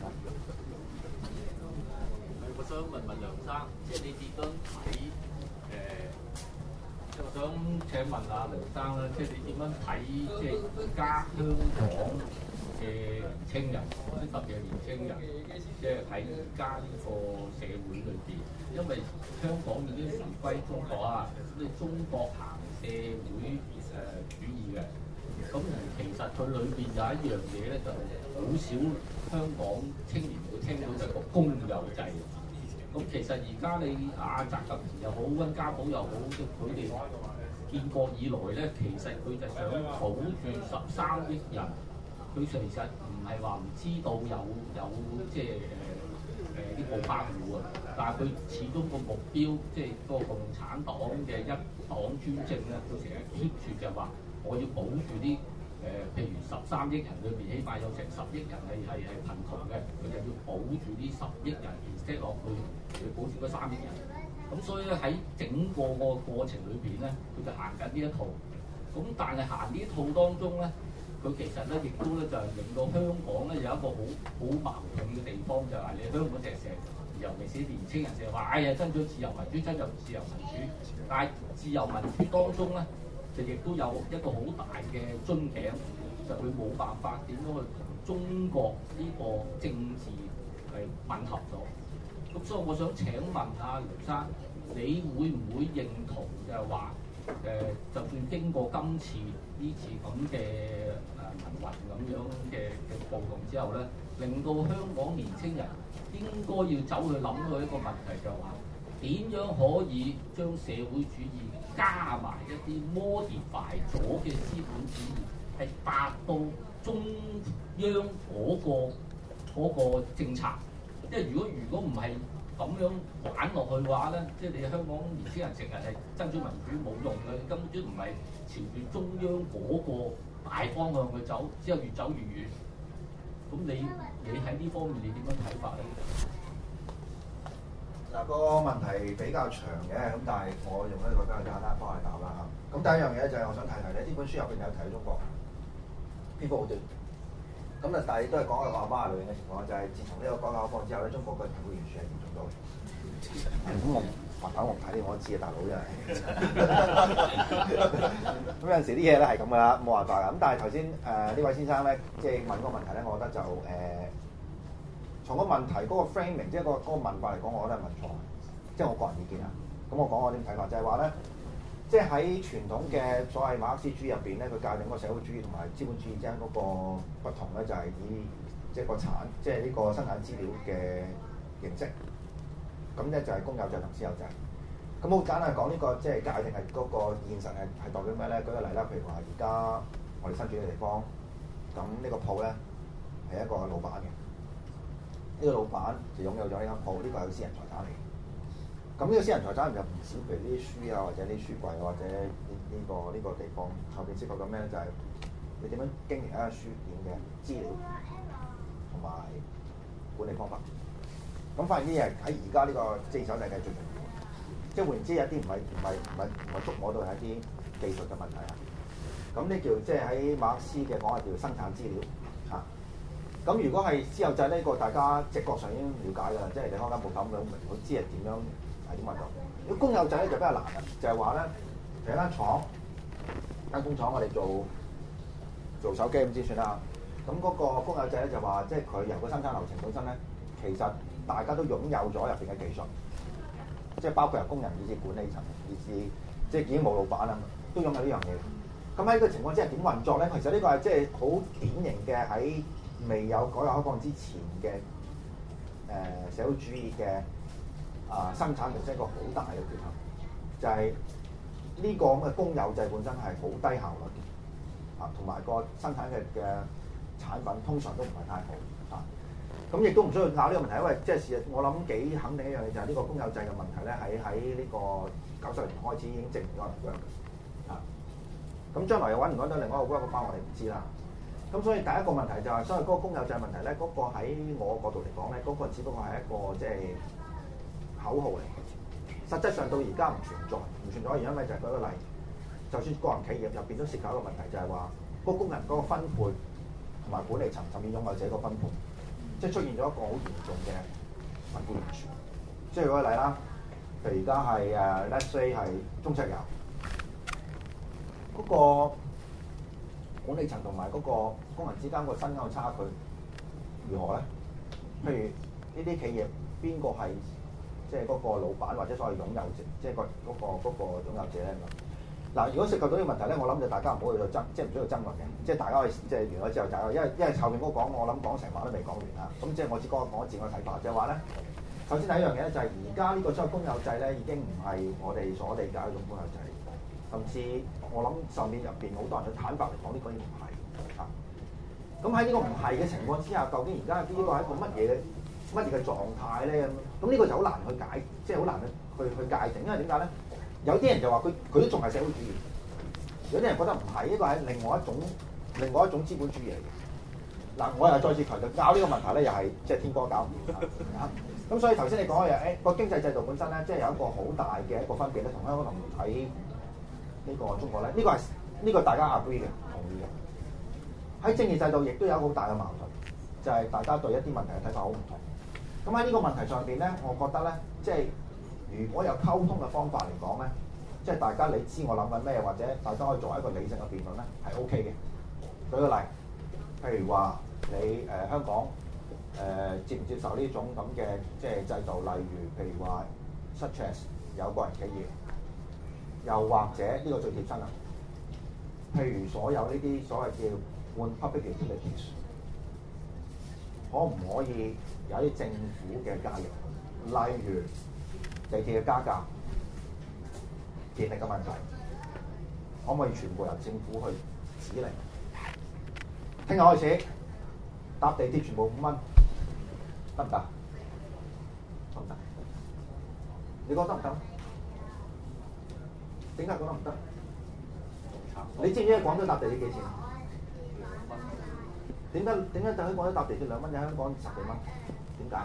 我想問問梁生，即係你點樣睇誒？即係我想請問下梁生啦，即係你點樣睇即係而家香港嘅年青人，特別係年青人，即係喺而家呢個社會裏邊，因為香港已經回歸中國啊，咁你中國行社會誒、呃、主義嘅，咁而其實佢裏邊有一樣嘢咧，就好少香港青年會聽到就係個公有制。咁其實而家你阿習近平又好，溫家寶又好，即係佢哋建國以來咧，其實佢就想保住十三億人。佢其實唔係話唔知道有有即係誒誒啲暴發戶啊，但係佢始終個目標即係嗰個共產黨嘅一黨專政咧，佢成日 keep 住就話我要保住啲誒、呃，譬如十三億人裏邊，起碼有成十億人係係係貧窮嘅，佢就要保住呢十億人 instead 落去，要保住嗰三億人。咁所以咧喺整個個過程裏邊咧，佢就行緊呢一套。咁但係行呢一套當中咧。佢其實咧，亦都咧就係令到香港咧有一個好好矛盾嘅地方，就係、是、你香港成日成，尤其是年青人成日話：哎呀，爭取自由民主，爭取自由民主。但係自由民主當中咧，就亦都有一個好大嘅樽頸，就佢冇辦法點樣去同中國呢個政治係吻合咗。咁所以我想請問阿梁生，你會唔會認同就係話誒，就算經過今次呢次咁嘅誒民運咁樣嘅嘅暴動之後咧，令到香港年青人應該要走去諗到一個問題，就係話點樣可以將社會主義加埋一啲 modify 咗嘅資本主義，係達到中央嗰個嗰個政策。因為如果如果唔係咁樣玩落去嘅話咧，即係你香港年輕人成日係爭取民主冇用嘅，根本唔係朝住中央嗰個大方向去走，之後越走越遠。咁你你喺呢方面你點樣睇法咧？ 嗱，個問題比較長嘅，咁但係我用一個比較簡單方法答啦嚇。咁第一樣嘢就係我想提提咧，呢本書入邊有提到中國篇幅好短。咁啊，但係都係講個阿媽女人嘅情況，就係、是、自從呢個改革開放之後咧，中國嘅貧富懸殊係嚴重咗嘅。咁我白頭我唔睇呢，我都知啊，大佬真係。咁有陣時啲嘢咧係咁噶啦，冇辦法噶。咁但係頭先誒呢位先生咧，即係問嗰個問題咧，我覺得就誒、呃、從個問題嗰個 framing，即係個嗰個問法嚟講，我覺得係問錯。即係我個人意見啊。咁我講我點睇法，就係話咧。即係喺傳統嘅所謂馬克思主義入邊咧，佢界定嗰個社會主義同埋資本主義之間嗰個不同咧，就係、是、以即係個產，即係呢個生產資料嘅形式。咁咧就係公有制同私有制。咁好簡單講，呢、這個即係界定係嗰個現實係係代表咩咧？舉個例啦，譬如話而家我哋身處嘅地方，咁呢個鋪咧係一個老闆嘅，呢、這個老闆就擁有咗呢間鋪，呢、這個係佢私人財產嚟嘅。咁呢個私人財產就唔少，譬如啲書啊，或者啲書櫃啊，或者呢、這、呢個呢、這個地方後邊涉及緊咩咧？就係、是、你點樣經營一間書店嘅資料同埋管理方法。咁發現呢嘢喺而家呢個資產世界最重要。即係換言之，有啲唔係唔係唔係唔係觸摸到係一啲技術嘅問題啊。咁呢叫即係喺馬克思嘅講係叫生產資料嚇。咁、啊、如果係私有制呢、這個大家直覺上已經了解㗎啦，即係你開間鋪頭咁樣，佢知係點樣。係點運作？如果公有制咧就比較難啦，就係話咧，譬如間廠、間工廠，我哋做做手機咁先算啦。咁嗰個公有制咧就話，即係佢由個生產流程本身咧，其實大家都擁有咗入邊嘅技術，即係包括由工人以至管理層，以至即係已經冇老闆啦，都擁有呢樣嘢。咁喺呢個情況之下點運作咧？其實呢個係即係好典型嘅喺未有改革開放之前嘅誒、呃、社會主義嘅。啊！生產模式一個好大嘅缺陷，就係、是、呢個咁嘅公有制本身係好低效率嘅，啊，同埋個生產嘅嘅產品通常都唔係太好，啊，咁亦都唔需要拗呢個問題，因為即係事實我諗幾肯定一樣嘢，就係呢個公有制嘅問題咧，喺喺呢個九十年代開始已經證明咗係唔啱嘅，啊， 咁將來又揾唔揾到另外一個 work 包，我哋唔知啦。咁所以第一個問題就係、是，所謂嗰個公有制問題咧，嗰、那個喺我角度嚟講咧，嗰、那個只不過係一個即係口號嚟嘅，實質上到而家唔存在，唔存在嘅原因咪就係舉個例，就算個人企業入邊都涉及一個問題，就係話嗰個工人嗰個分配同埋管理層甚至擁有者個分配，即係出現咗一個好嚴重嘅貧富懸殊。即係舉個例啦，譬如而家係誒 let's say 係中石油嗰、那個。管理層同埋嗰個工人之間個薪金嘅差距如何咧？譬如呢啲企業邊個係即係嗰個老闆或者所謂擁有者，即係個嗰個嗰個擁有者咧咁。嗱，如果涉及到呢個問題咧，我諗就大家唔好去到爭，即係唔需要爭論嘅，即係大家可以即係完咗之後，大家因為因為後面嗰個講，我諗講成晚都未講完啦。咁即係我只講講一自我嘅睇法，就係話咧，首先第一樣嘢咧就係而家呢個所謂公有制咧，已經唔係我哋所理解嗰種公有制。甚至我諗上面入邊好多人去坦白嚟講，呢、這個已經唔係嚇。咁喺呢個唔係嘅情況之下，究竟而家呢個係一個乜嘢嘅乜嘢嘅狀態咧？咁咁呢個就好難去解，即係好難去去去界定。因為點解咧？有啲人就話佢佢都仲係社會主義，有啲人覺得唔係，呢個係另外一種另外一種資本主義嚟嘅。嗱，我又再次強調，搞呢個問題咧，又係即係天哥搞唔掂嚇。咁所以頭先你講嘅嘢，誒個經濟制度本身咧，即係有一個好大嘅一個分別咧，同香港同喺呢個中國咧，呢、這個係呢、這個大家 agree 嘅，同意嘅。喺政治制度亦都有好大嘅矛盾，就係、是、大家對一啲問題嘅睇法好唔同。咁喺呢個問題上邊咧，我覺得咧，即係如果有溝通嘅方法嚟講咧，即係大家你知我諗緊咩，或者大家可以做一個理性嘅辯論咧，係 OK 嘅。舉個例，譬如話你誒、呃、香港誒、呃、接唔接受呢種咁嘅即係制度，例如譬如話 such as 有個人企業。又或者呢、這個最貼身啦，譬如所有呢啲所謂叫換 public utilities，可唔可以有啲政府嘅介入？例如地鐵嘅加價、電力嘅問題，可唔可以全部由政府去指令？聽日開始搭地鐵全部五蚊，得唔得？得唔得？你覺得唔得？點解覺得唔得？你知唔知喺廣州搭地鐵幾錢？點解點解就喺廣州搭地鐵兩蚊，喺香港十幾蚊？點解？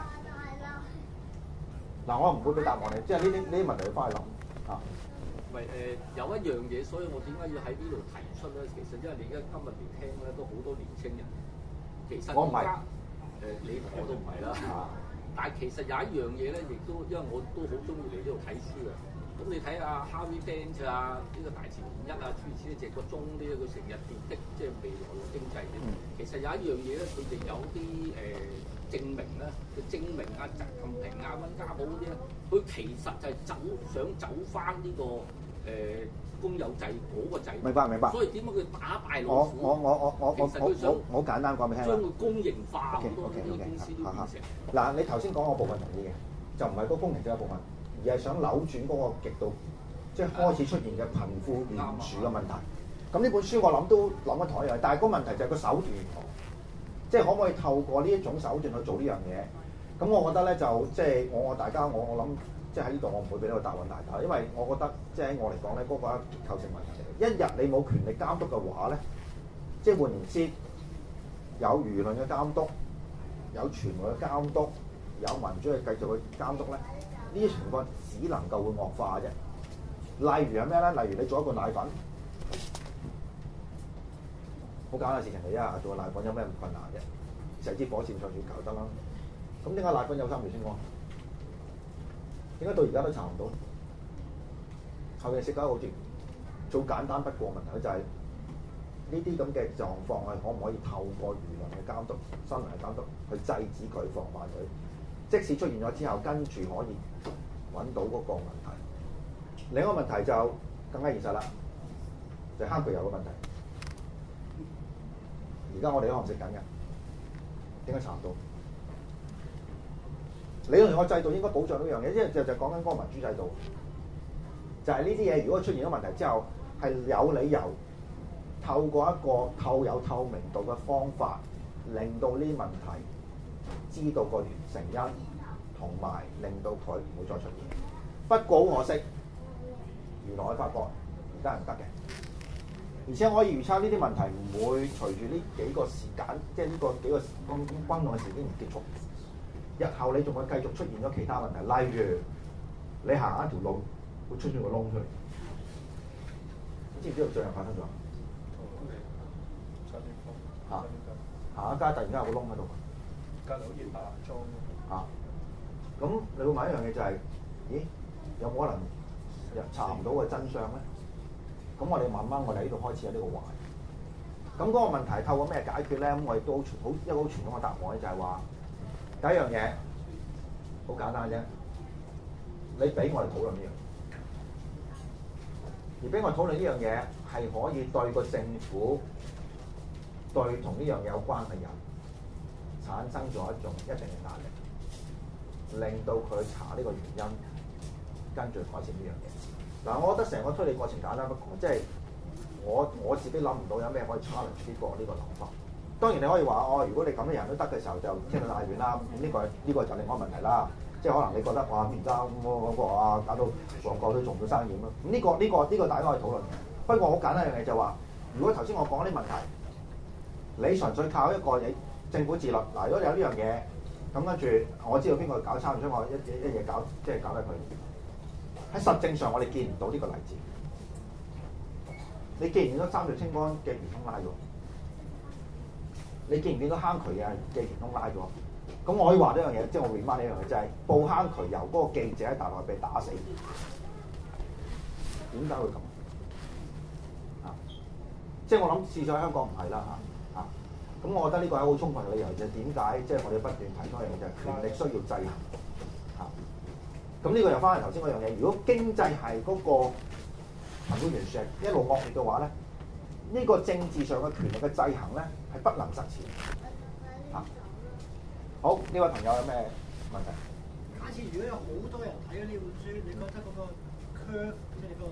嗱，我唔會俾答案你，即係呢啲呢啲問題要翻去諗嚇。 唔係誒，有一樣嘢，所以我點解要喺呢度提出咧？其實因為你而家今日嚟聽咧，都好多年青人。其實我唔係誒， 你同我都唔係啦。但係其實有一樣嘢咧，亦都因為我都好中意嚟呢度睇書啊。咁你睇下 Harvey Dent 啊，呢、這個大前研一啊，諸如此類，隻個鐘呢，佢成日電擊即係未來嘅經濟嘅。嗯、其實有一樣嘢咧，佢哋有啲誒、呃、證明咧，佢證明啊，習近平啊、溫家寶嗰啲咧，佢其實就係走想走翻呢、這個誒、呃、公有制嗰個制度。明白明白。所以點解佢打敗老虎？ 我我我我我我其實佢想我好簡單講俾你聽啦。將佢公營化好 okay, 多 okay, 呢啲 okay, 公司都變成。 嗱，你頭先講我部分同意嘅，就唔係嗰個公營嘅一部分。而係想扭轉嗰個極度，即係開始出現嘅貧富懸殊嘅問題。咁呢本書我諗都諗得妥嘅，但係個問題就係個手段唔同，即係可唔可以透過呢一種手段去做呢樣嘢？咁我覺得咧就即係我我大家我我諗即係喺呢度我唔會俾呢個答案大家，因為我覺得即係喺我嚟講咧嗰個係結構性問題嚟。一日你冇權力監督嘅話咧，即係換言之，有輿論嘅監督，有傳媒嘅監督，有民主去繼續去監督咧。呢啲情況只能夠會惡化啫。例如係咩咧？例如你做一個奶粉，好簡單嘅事情嚟啊！做個奶粉有咩咁困難啫？成支火箭上住搞得啦。咁點解奶粉有三條先講？點解到而家都查唔到？後面涉及好似做簡單不過問題就係呢啲咁嘅狀況係可唔可以透過輿論嘅監督、新聞嘅監督去制止佢、防範佢？即使出現咗之後，跟住可以揾到嗰個問題。另一個問題就更加現實啦，就係黑皮油嘅問題。而家我哋都學識緊嘅，點解查唔到？理論上個制度應該保障呢樣嘢，因為就就講緊嗰個民主制度，就係呢啲嘢如果出現咗問題之後，係有理由透過一個透有透明度嘅方法，令到呢啲問題知道個成因，同埋令到佢唔會再出現。不過好可惜，原來我發覺而家係唔得嘅。 而且可以預測呢啲問題唔會隨住呢幾個時間，即係呢個幾個轟轟動嘅時間唔結束。日後你仲會繼續出現咗其他問題，例如你行一條路會出現個窿出嚟，知唔知道最近發生咗？嚇、啊，行一街突然間有個窿喺度， 隔離好似打樁嚇。咁、啊、你會問一樣嘢就係、是，咦，有冇可能查唔到個真相咧？咁我哋慢慢我哋喺度開始有呢個懷疑。咁嗰個問題透過咩解決咧？咁我哋都好傳好一個好傳統嘅答案咧，就係話第一樣嘢好簡單啫，你俾我哋討論呢樣嘢，而俾我哋討論呢樣嘢係可以對個政府對同呢樣嘢有關嘅人產生咗一種一定嘅壓力，令到佢查呢個原因，跟住改善呢樣嘢。嗱，我覺得成個推理過程簡單不過，即係我我自己諗唔到有咩可以 challenge 呢個呢個諗法。當然你可以話哦，如果你咁嘅人都得嘅時候，就天下大亂啦。咁、這、呢個呢、這個就另外一個問題啦。即係可能你覺得哇，而家咁嗰個啊搞到旺角都做唔到生意咁咯。咁、這、呢個呢、這個呢、這個大家可以討論嘅。不過好簡單一樣嘢就係話，如果頭先我講啲問題，你純粹靠一個你政府自律，嗱，如果有呢樣嘢，咁跟住我知道邊個搞差，唔想我一一一嘢搞，即係搞得佢。喺實證上，我哋見唔到呢個例子。你見唔見到三聚氰胺嘅元兇拉咗？你見唔見到坑渠嘅嘅元兇拉咗？咁我可以話呢樣嘢，即係我 remind 呢樣嘢，就係報坑渠由嗰個記者喺大陸被打死。點解會咁？啊！即係我諗試咗喺香港唔係啦嚇嚇。咁、啊、我覺得呢個係好充分嘅理由，就係點解即係我哋不斷提出一樣嘢，就係權力需要制衡。咁呢個又翻嚟頭先嗰樣嘢，如果經濟係嗰個貧富懸殊一路惡劣嘅話咧，呢、這個政治上嘅權力嘅制衡咧係不能實踐。嚇、啊，好，呢位朋友有咩問題？ 假設如果有好多人睇咗呢本書，你覺得嗰個 curve 即係嗰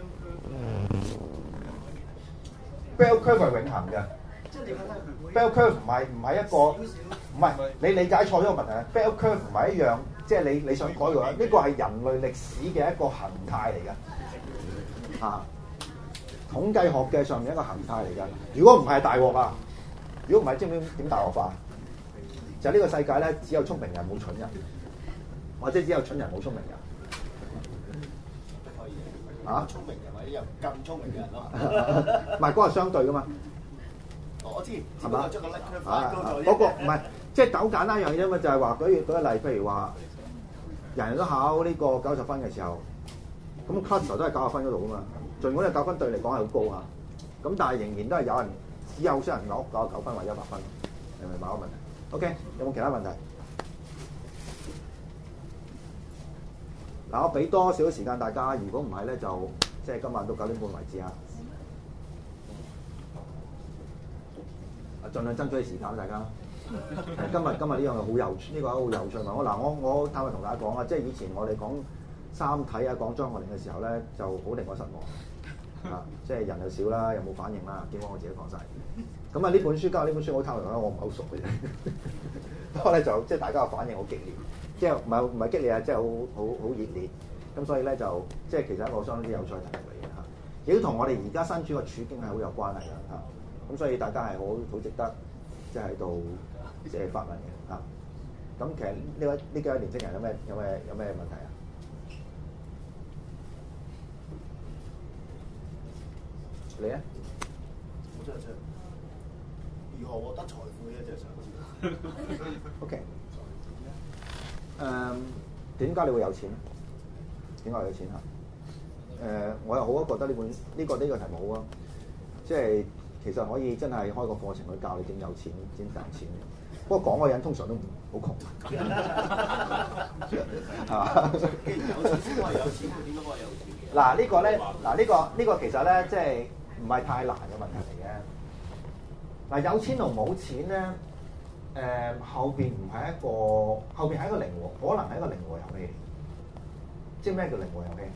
個 bell curve，bell curve 係永恆嘅。 即係你覺得佢會 bell curve 唔係唔係一個，唔係你理解錯咗個問題。bell curve 唔係一樣。即係你你想改嘅話，呢個係人類歷史嘅一個恒態嚟嘅，嚇、啊、統計學嘅上面一個恒態嚟㗎。如果唔係大鑊啊，如果唔係，知唔知點大鑊化？就係、是、呢個世界咧，只有聰明人冇蠢人，或者只有蠢人冇聰明人。啊？ 聰明人或者有更聰明嘅人咯。 唔係嗰個係相對㗎嘛。 我知， 係嘛？ 將個 leg curve 啊高咗啫。 嗰個唔係，即係好簡單一樣嘢啫嘛，就係話舉舉個例，譬如話。人人都考呢個九十分嘅時候，咁 cluster 都係九十分嗰度啊嘛。儘管你九分對你嚟講係好高啊，咁但係仍然都係有人只有好少人攞九十九分或一百分，明唔明白個問題 ？OK， 有冇其他問題？嗱，我俾多少少時間大家，如果唔係咧，就即係今晚到九點半為止啊。啊，盡量爭取時間，大家。今日今日呢樣係好有趣，呢、這個係好有趣嘛！我嗱，我我坦白同大家講啊，即係以前我哋講三體啊，講張愛玲嘅時候咧，就好令我失望啊！即係人又少啦，又冇反應啦，結果我自己講晒。咁啊，呢本書加呢本書好坦白講，我唔係好熟嘅啫。不過咧就即係大家嘅反應好激烈，即係唔係唔係激烈啊，即係好好好熱烈。咁所以咧就即係其實一個相當之有趣嘅題目嚟嘅嚇，亦都同我哋而家身處嘅處境係好有關係嘅嚇。咁所以大家係好好值得即係喺度。即係發問嘅嚇，咁、啊、其實呢位呢幾位年青人有咩有咩有咩問題啊？你咧？ 我真係想如何獲得財富咧，真係想知。 O K。誒，點解你會有錢咧？點解有錢啊？誒、呃，我又好覺得呢本呢、呢個呢、呢個題目好啊，即係其實可以真係開個課程去教你點有錢點賺錢。不過講嗰個人通常都唔好窮，係嘛？ 既然有錢先話有錢，佢點解話有錢嘅？ 嗱呢個咧，嗱呢個呢個其實咧，即係唔係太難嘅問題嚟嘅。嗱有錢同冇錢咧，誒後邊唔係一個，後邊係一個零和，可能係一個零和遊戲。即係咩叫零和遊戲？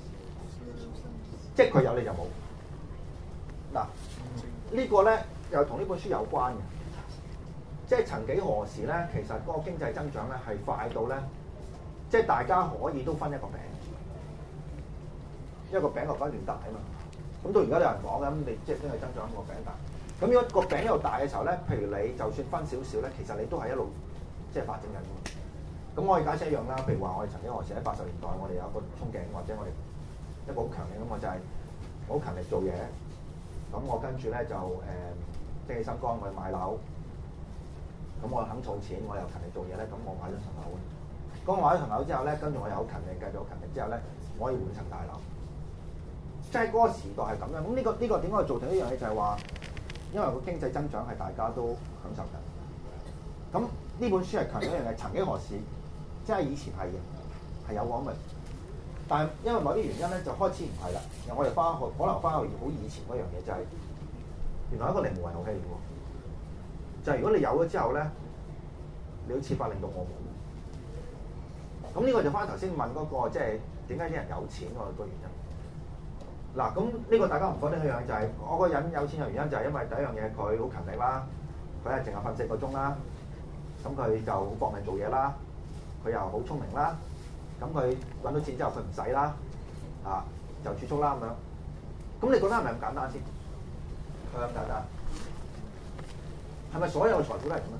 即係佢有你就冇。嗱呢個咧又同呢本書有關嘅。即係曾幾何時咧，其實嗰個經濟增長咧係快到咧，即係大家可以都分一個餅，一個餅個分段大啊嘛。 咁到而家有人講嘅，咁你即係經濟增長個餅大。咁如果個餅又大嘅時候咧，譬如你就算分少少咧，其實你都係一路即係發展緊㗎嘛。咁我哋解釋一樣啦，譬如話我哋曾經我時喺八十年代，我哋有一個憧憬，或者我哋一個好強嘅咁，我就係好勤力做嘢。咁我跟住咧就誒積起心肝去買樓。咁我肯儲錢，我又勤力做嘢咧，咁我買咗層樓。咁我買咗層樓之後咧，跟住我又好勤力，繼續好勤力之後咧，我可以換層大樓。即係嗰個時代係咁樣。咁呢個呢個點解做成一樣嘢？就係話，因為個經濟增長係大家都享受緊。咁呢本書係強調一樣嘢，曾幾何時，即係以前係嘅，係有講嘅。但係因為某啲原因咧，就開始唔係啦。我哋翻去可能翻去好以前嗰樣嘢，就係原來一個零和遊戲嚟嘅喎。就係如果你有咗之後咧，你要設法令到我冇。咁呢個就翻頭先問嗰個，即係點解啲人有錢個個原因。嗱，咁呢個大家唔覺得一樣就係我個人有錢嘅原因就係因為第一樣嘢佢好勤力啦，佢係淨係瞓四個鐘啦，咁佢就好搏命做嘢啦，佢又好聰明啦，咁佢揾到錢之後佢唔使啦，啊就儲蓄啦咁樣。咁你覺得係咪咁簡單先？係咪咁簡單？係咪所有嘅財富都係咁咧？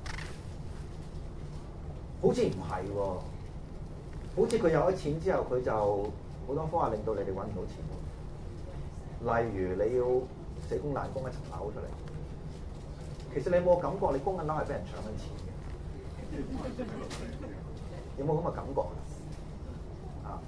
好似唔係喎，好似佢有咗錢之後，佢就好多方法令到你哋揾唔到錢。例如你要死供爛供一層樓出嚟，其實你有冇感覺你供緊樓係俾人搶緊錢嘅？有冇咁嘅感覺啊？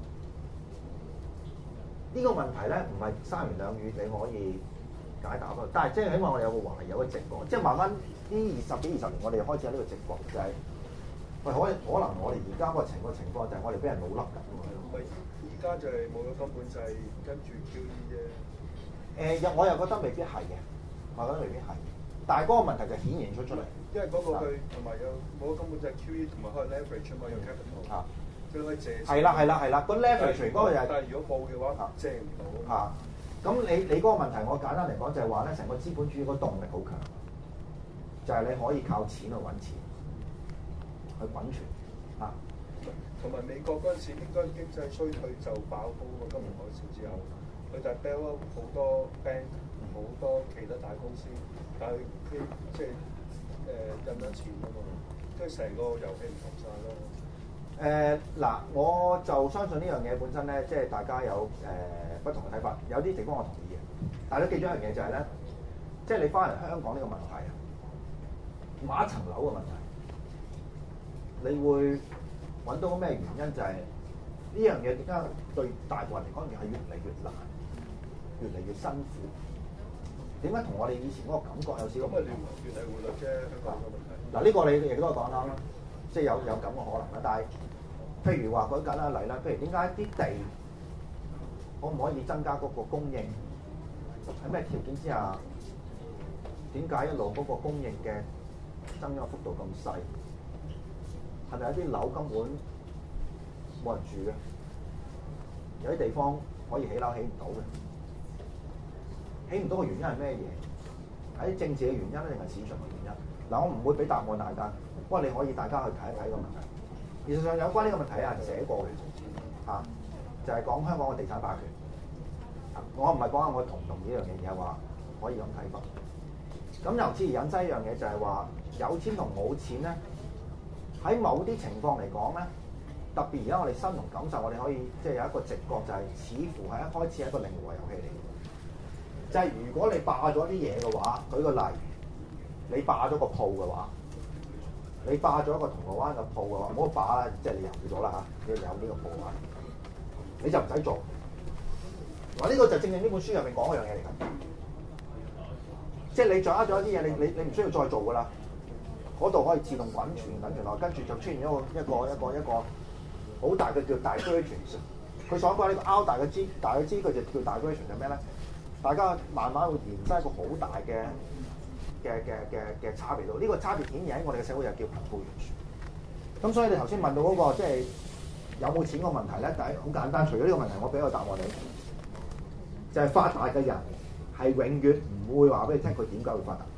呢、這個問題咧唔係三言兩語你可以解答咯，但係即係起碼我哋有個懷疑，有個直覺，即係慢慢呢二十幾二十年，我哋開始有呢個直覺，就係、是、喂可可能我哋而家個情個情況就係我哋俾人老笠緊㗎。 而家就係冇咗根本就係跟住 Q E 啫。誒， 又我又覺得未必係嘅，我覺得未必係。但係嗰個問題就顯現出出嚟。 因為嗰個佢同埋有冇咗根本就係 Q E 同埋可以 leverage 嘛，有 capital。啊。即係可以借錢。係啦係啦係啦，個 leverage 嗰個就係。但係如果冇嘅話，借唔到。嚇！咁你你嗰個問題，我簡單嚟講就係話咧，成個資本主義嗰個動力好強，就係、是、你可以靠錢去揾錢，去滾存。嚇！同埋美國嗰陣時應該經濟衰退就爆煲喎，金融海嘯之後，佢就係 bail out 好多 bank 好多其他大公司，但係佢即係誒印咗錢啊嘛，即係成個遊戲唔同晒咯。 誒嗱、呃，我就相信呢樣嘢本身咧，即係大家有誒、呃、不同嘅睇法，有啲地方我同意嘅，但係都記住一樣嘢就係、是、咧，即係你翻嚟香港呢個問題啊，買一層樓嘅問題，你會揾到個咩原因？就係呢樣嘢點解對大部分人嚟講，係越嚟越難，越嚟越辛苦。點解同我哋以前嗰個感覺有少少唔同？ 原嚟匯率啫，香港個問題。 嗱，呢個你亦都係講啱啦，即係有有咁嘅可能啦。但係譬如話舉簡單例啦，譬如點解啲地可唔可以增加嗰個供應？喺咩條件之下？點解一路嗰個供應嘅增長幅度咁細？係咪有啲樓根本冇人住嘅？有啲地方可以起樓起唔到嘅？起唔到嘅原因係咩嘢？係政治嘅原因咧，定係市場嘅原因？嗱，我唔會俾答案大家，不過你可以大家去睇一睇個問題。事實上有關呢個問題有人寫過嘅，嚇、啊，就係、是、講香港嘅地產霸權。啊、我唔係講下我同唔同意呢樣嘢，而係話可以咁睇法。咁由此而引申一樣嘢就係話，有錢同冇錢咧，喺某啲情況嚟講咧，特別而家我哋身同感受，我哋可以即係有一個直覺，就係似乎係一開始係一個零和遊戲嚟嘅。就係、是、如果你霸咗啲嘢嘅話，舉個例，你霸咗個鋪嘅話，你霸咗一個銅鑼灣嘅鋪嘅話，唔好霸啦，即係你有咗啦嚇，你有呢個鋪嘅話，你就唔使做。嗱，呢個就正正呢本書入面講嗰樣嘢嚟㗎。即係你掌握咗一啲嘢，你你你唔需要再做㗎啦。嗰度可以自動滾存滾存落，跟住就出現一個一個一個一個好大嘅叫 divergence。佢所講呢個 R 大嘅 G 大嘅 G，佢就叫 divergence 係咩咧？大家慢慢會延伸一個好大嘅嘅嘅嘅嘅差別度。呢、這個差別顯現喺我哋嘅社會又叫貧富懸殊。咁所以你頭先問到嗰、那個即係有冇錢個問題咧，第一好簡單。除咗呢個問題，我俾個答案你，就係、是、發達嘅人係永遠唔會話俾你聽佢點解會發達。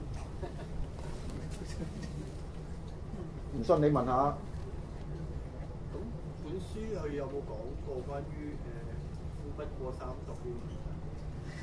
唔信你問下。 咁本書佢有冇講過關於誒富不過三代呢個問題？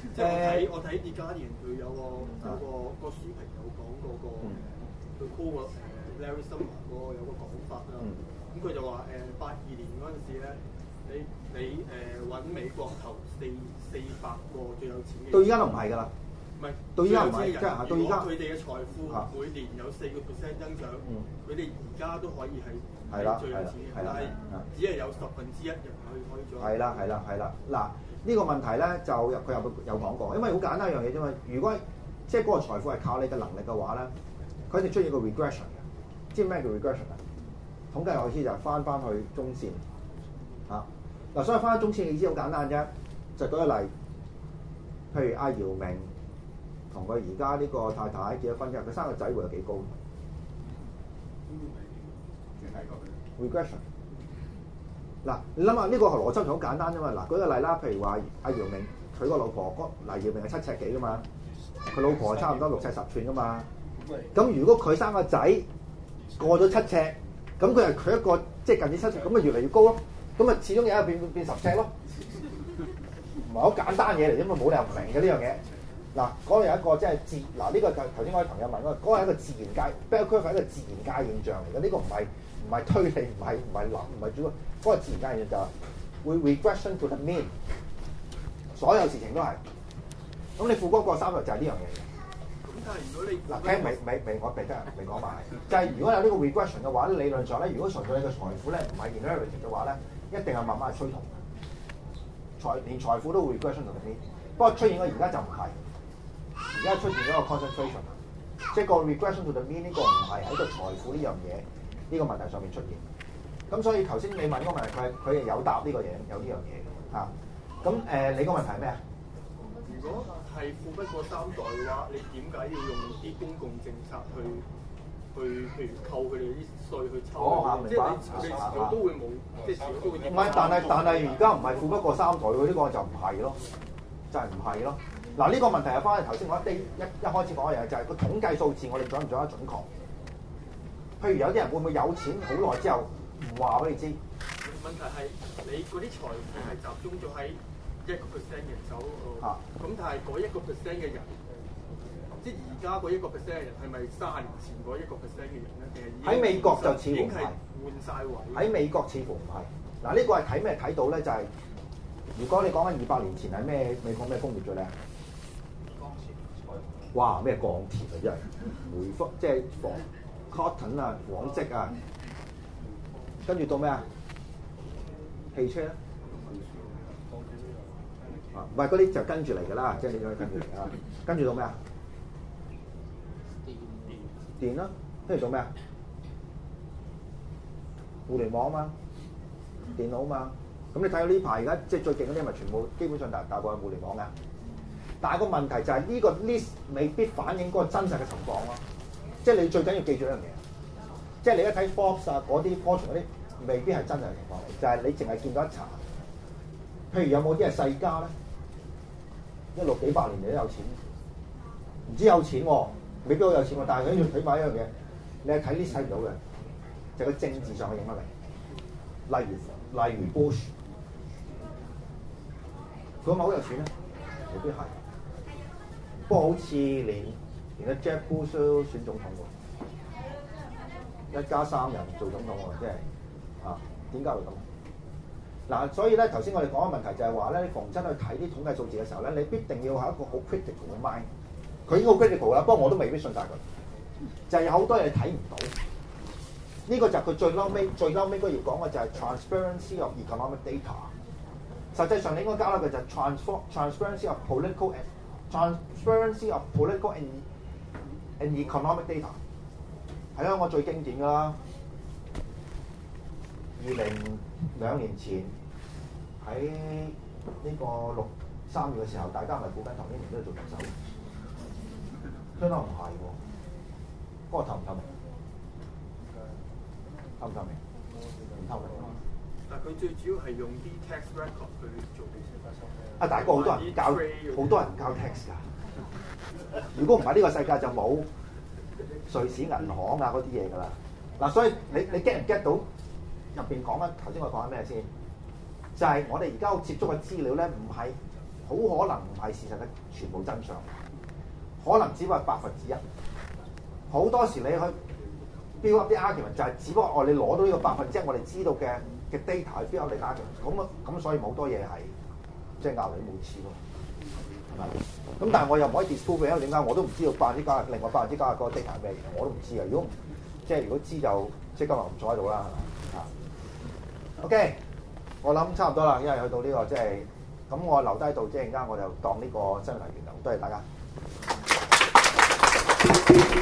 即係我睇我睇《The Guardian》佢有個有個個書評有講嗰個佢 call 個誒 Larry Summers 嗰個有個講法啦。咁佢就話誒八二年嗰陣時咧，你你誒揾美國頭四四百個最有錢嘅， 到依家都唔係㗎啦。 唔係， 到依家唔係，即係到依家佢哋嘅財富每年有四個 percent 增長，佢哋而家都可以係係最有錢嘅，但係只係有十分之一人可以可以做。 係啦係啦係啦，嗱呢個問題咧就佢有有講過，因為好簡單一樣嘢啫嘛。如果即係嗰個財富係靠你嘅能力嘅話咧，佢一定出現個 regression 嘅。知唔知咩叫 regression 啊？統計學意思就係翻翻去中線嚇。嗱、啊，所以翻翻中線嘅意思好簡單啫，就舉個例，譬如阿姚明同佢而家呢個太太結咗婚之後，佢生個仔會有幾高？regression 嗱，你諗下呢個邏輯就好簡單啫嘛。嗱，舉個例啦，譬如話阿姚明佢個老婆，嗱姚明係七尺幾噶嘛，佢老婆差唔多六尺十寸噶嘛。咁如果佢生個仔過咗七尺，咁佢係佢一個即係近至七尺，咁咪越嚟越高咯。咁啊，始終有一日變變十尺咯。唔係好簡單嘢嚟，因為冇理由唔明嘅呢樣嘢。嗱，嗰度有一個即係自嗱呢個就頭先我啲朋友問嗰個，嗰個係一個自然界 bell curve 係一個自然界現象嚟嘅，呢個唔係唔係推理，唔係唔係諗，唔係主要嗰個自然界現象就係會 regression to the mean， 所有事情都係。咁你富嗰個三日就係呢樣嘢嘅。 咁但係如果你嗱，聽未未未我未得未講埋，就係如果有呢個 regression 嘅話，理論上咧，如果純粹你嘅財富咧唔係 inherited 嘅話咧，一定係慢慢係趨同嘅。財連財富都會 regression to the mean， 不過出現咗而家就唔係。而家出現咗個 concentration， 即係個 regression to the mean 呢個唔係喺個財富呢樣嘢呢個問題上面出現。咁所以頭先你問嗰個問題，佢佢係有答呢個嘢，有呢樣嘢嚇。咁、啊、誒、呃，你個問題係咩啊？ 如果係富不過三代嘅話，你點解要用啲公共政策去去譬如扣佢哋啲稅去抽？ 哦，明白。 即係你遲早都會冇，即係遲早都會點？ 唔係，但係但係而家唔係富不過三代喎，呢、這個就唔係咯，就係唔係咯。嗱，呢個問題係翻去頭先我一一一開始講嘅嘢，就係、是、個統計數字我哋準唔準得準確？譬如有啲人會唔會有錢好耐之後唔話俾你知？ 問題係你嗰啲財富係集中咗喺一個 percent 人手嗰度，咁、啊、但係嗰一個 percent 嘅人，即係而家嗰一個 percent 嘅人係咪三十年前嗰一個 percent 嘅人咧？定係喺美國就似乎唔係換晒位？喺美國似乎唔係。嗱，呢個係睇咩睇到咧？就係、是、如果你講緊二百年前係咩美國咩工業最叻？哇！咩鋼鐵啊，真係煤忽，即係紡 cotton 啊，紡織啊，跟住到咩啊？汽車啊，唔係嗰啲就跟住嚟㗎啦，即係你可以跟住嚟㗎啦。跟住到咩啊？電電啦，跟住到咩啊？互聯網啊嘛，電腦啊嘛。咁你睇到呢排而家即係最勁嗰啲，咪全部基本上大大部係互聯網㗎。但係個問題就係呢個 list 未必反映嗰個真實嘅情況咯，即係你最緊要記住一樣嘢，即係你一睇 Forbes 啊嗰啲 Fortune 嗰啲，未必係真實嘅情況嚟，就係、是、你淨係見到一層。譬如有冇啲係世家咧，一路幾百年嚟都有錢，唔知有錢喎、啊，未必好有錢喎、啊，但係佢要睇埋一樣嘢，你係睇 list 睇唔到嘅，就係、是、個政治上嘅影響力。例如例如 Bush，佢係咪好有錢咧？未必係。不過好似連連個 Jeb Bush 都選總統喎，一家三人做總統喎，即係啊，點解會咁？嗱，所以咧頭先我哋講嘅問題就係話咧，你逢親去睇啲統計數字嘅時候咧，你必定要係一個好 critical 嘅 mind。佢已經好 critical 啦，不過我都未必信晒佢。就係、是、有好多嘢睇唔到。呢、這個就係佢最嬲尾最嬲尾嗰要講嘅就係 transparency of economic data。實際上你應該加一個就係 transform transparency of political and transparency of political and and economic data。係香港最經典㗎啦。二零兩年前喺呢個六三月嘅時候，大家咪估緊唐英年都係做特首，相當唔係喎。嗰個透唔透明？透唔透明？唔透明。 但佢最主要係用啲 tax record 去做嘅先發生。 啊，大哥好多人教，好多人教 tax 㗎。如果唔係呢個世界就冇瑞士銀行啊嗰啲嘢㗎啦。嗱，所以你你 get 唔 get 到入邊講緊頭先我講緊咩先？就係、是、我哋而家接觸嘅資料咧，唔係好可能唔係事實嘅全部真相，可能只不過係百分之一。好多時你去 build up 啲 argument 就係只不過我哋攞到呢個百分之一，我哋知道嘅嘅 data 去 build up 嚟 argument， 咁啊咁所以好多嘢係即係拗你冇似咯，係咪？咁但係我又唔可以 disprove 嘅，因為點解我都唔知道百分之九十另外百分之九十嗰個 data 係咩嘢，我都唔知啊。如果即係如果知就即係今日唔坐喺度啦，係咪啊 ？OK， 我諗差唔多啦，因為去到呢、這個即係咁，我留低度即係而家我就當呢個新聞完啦，多謝大家。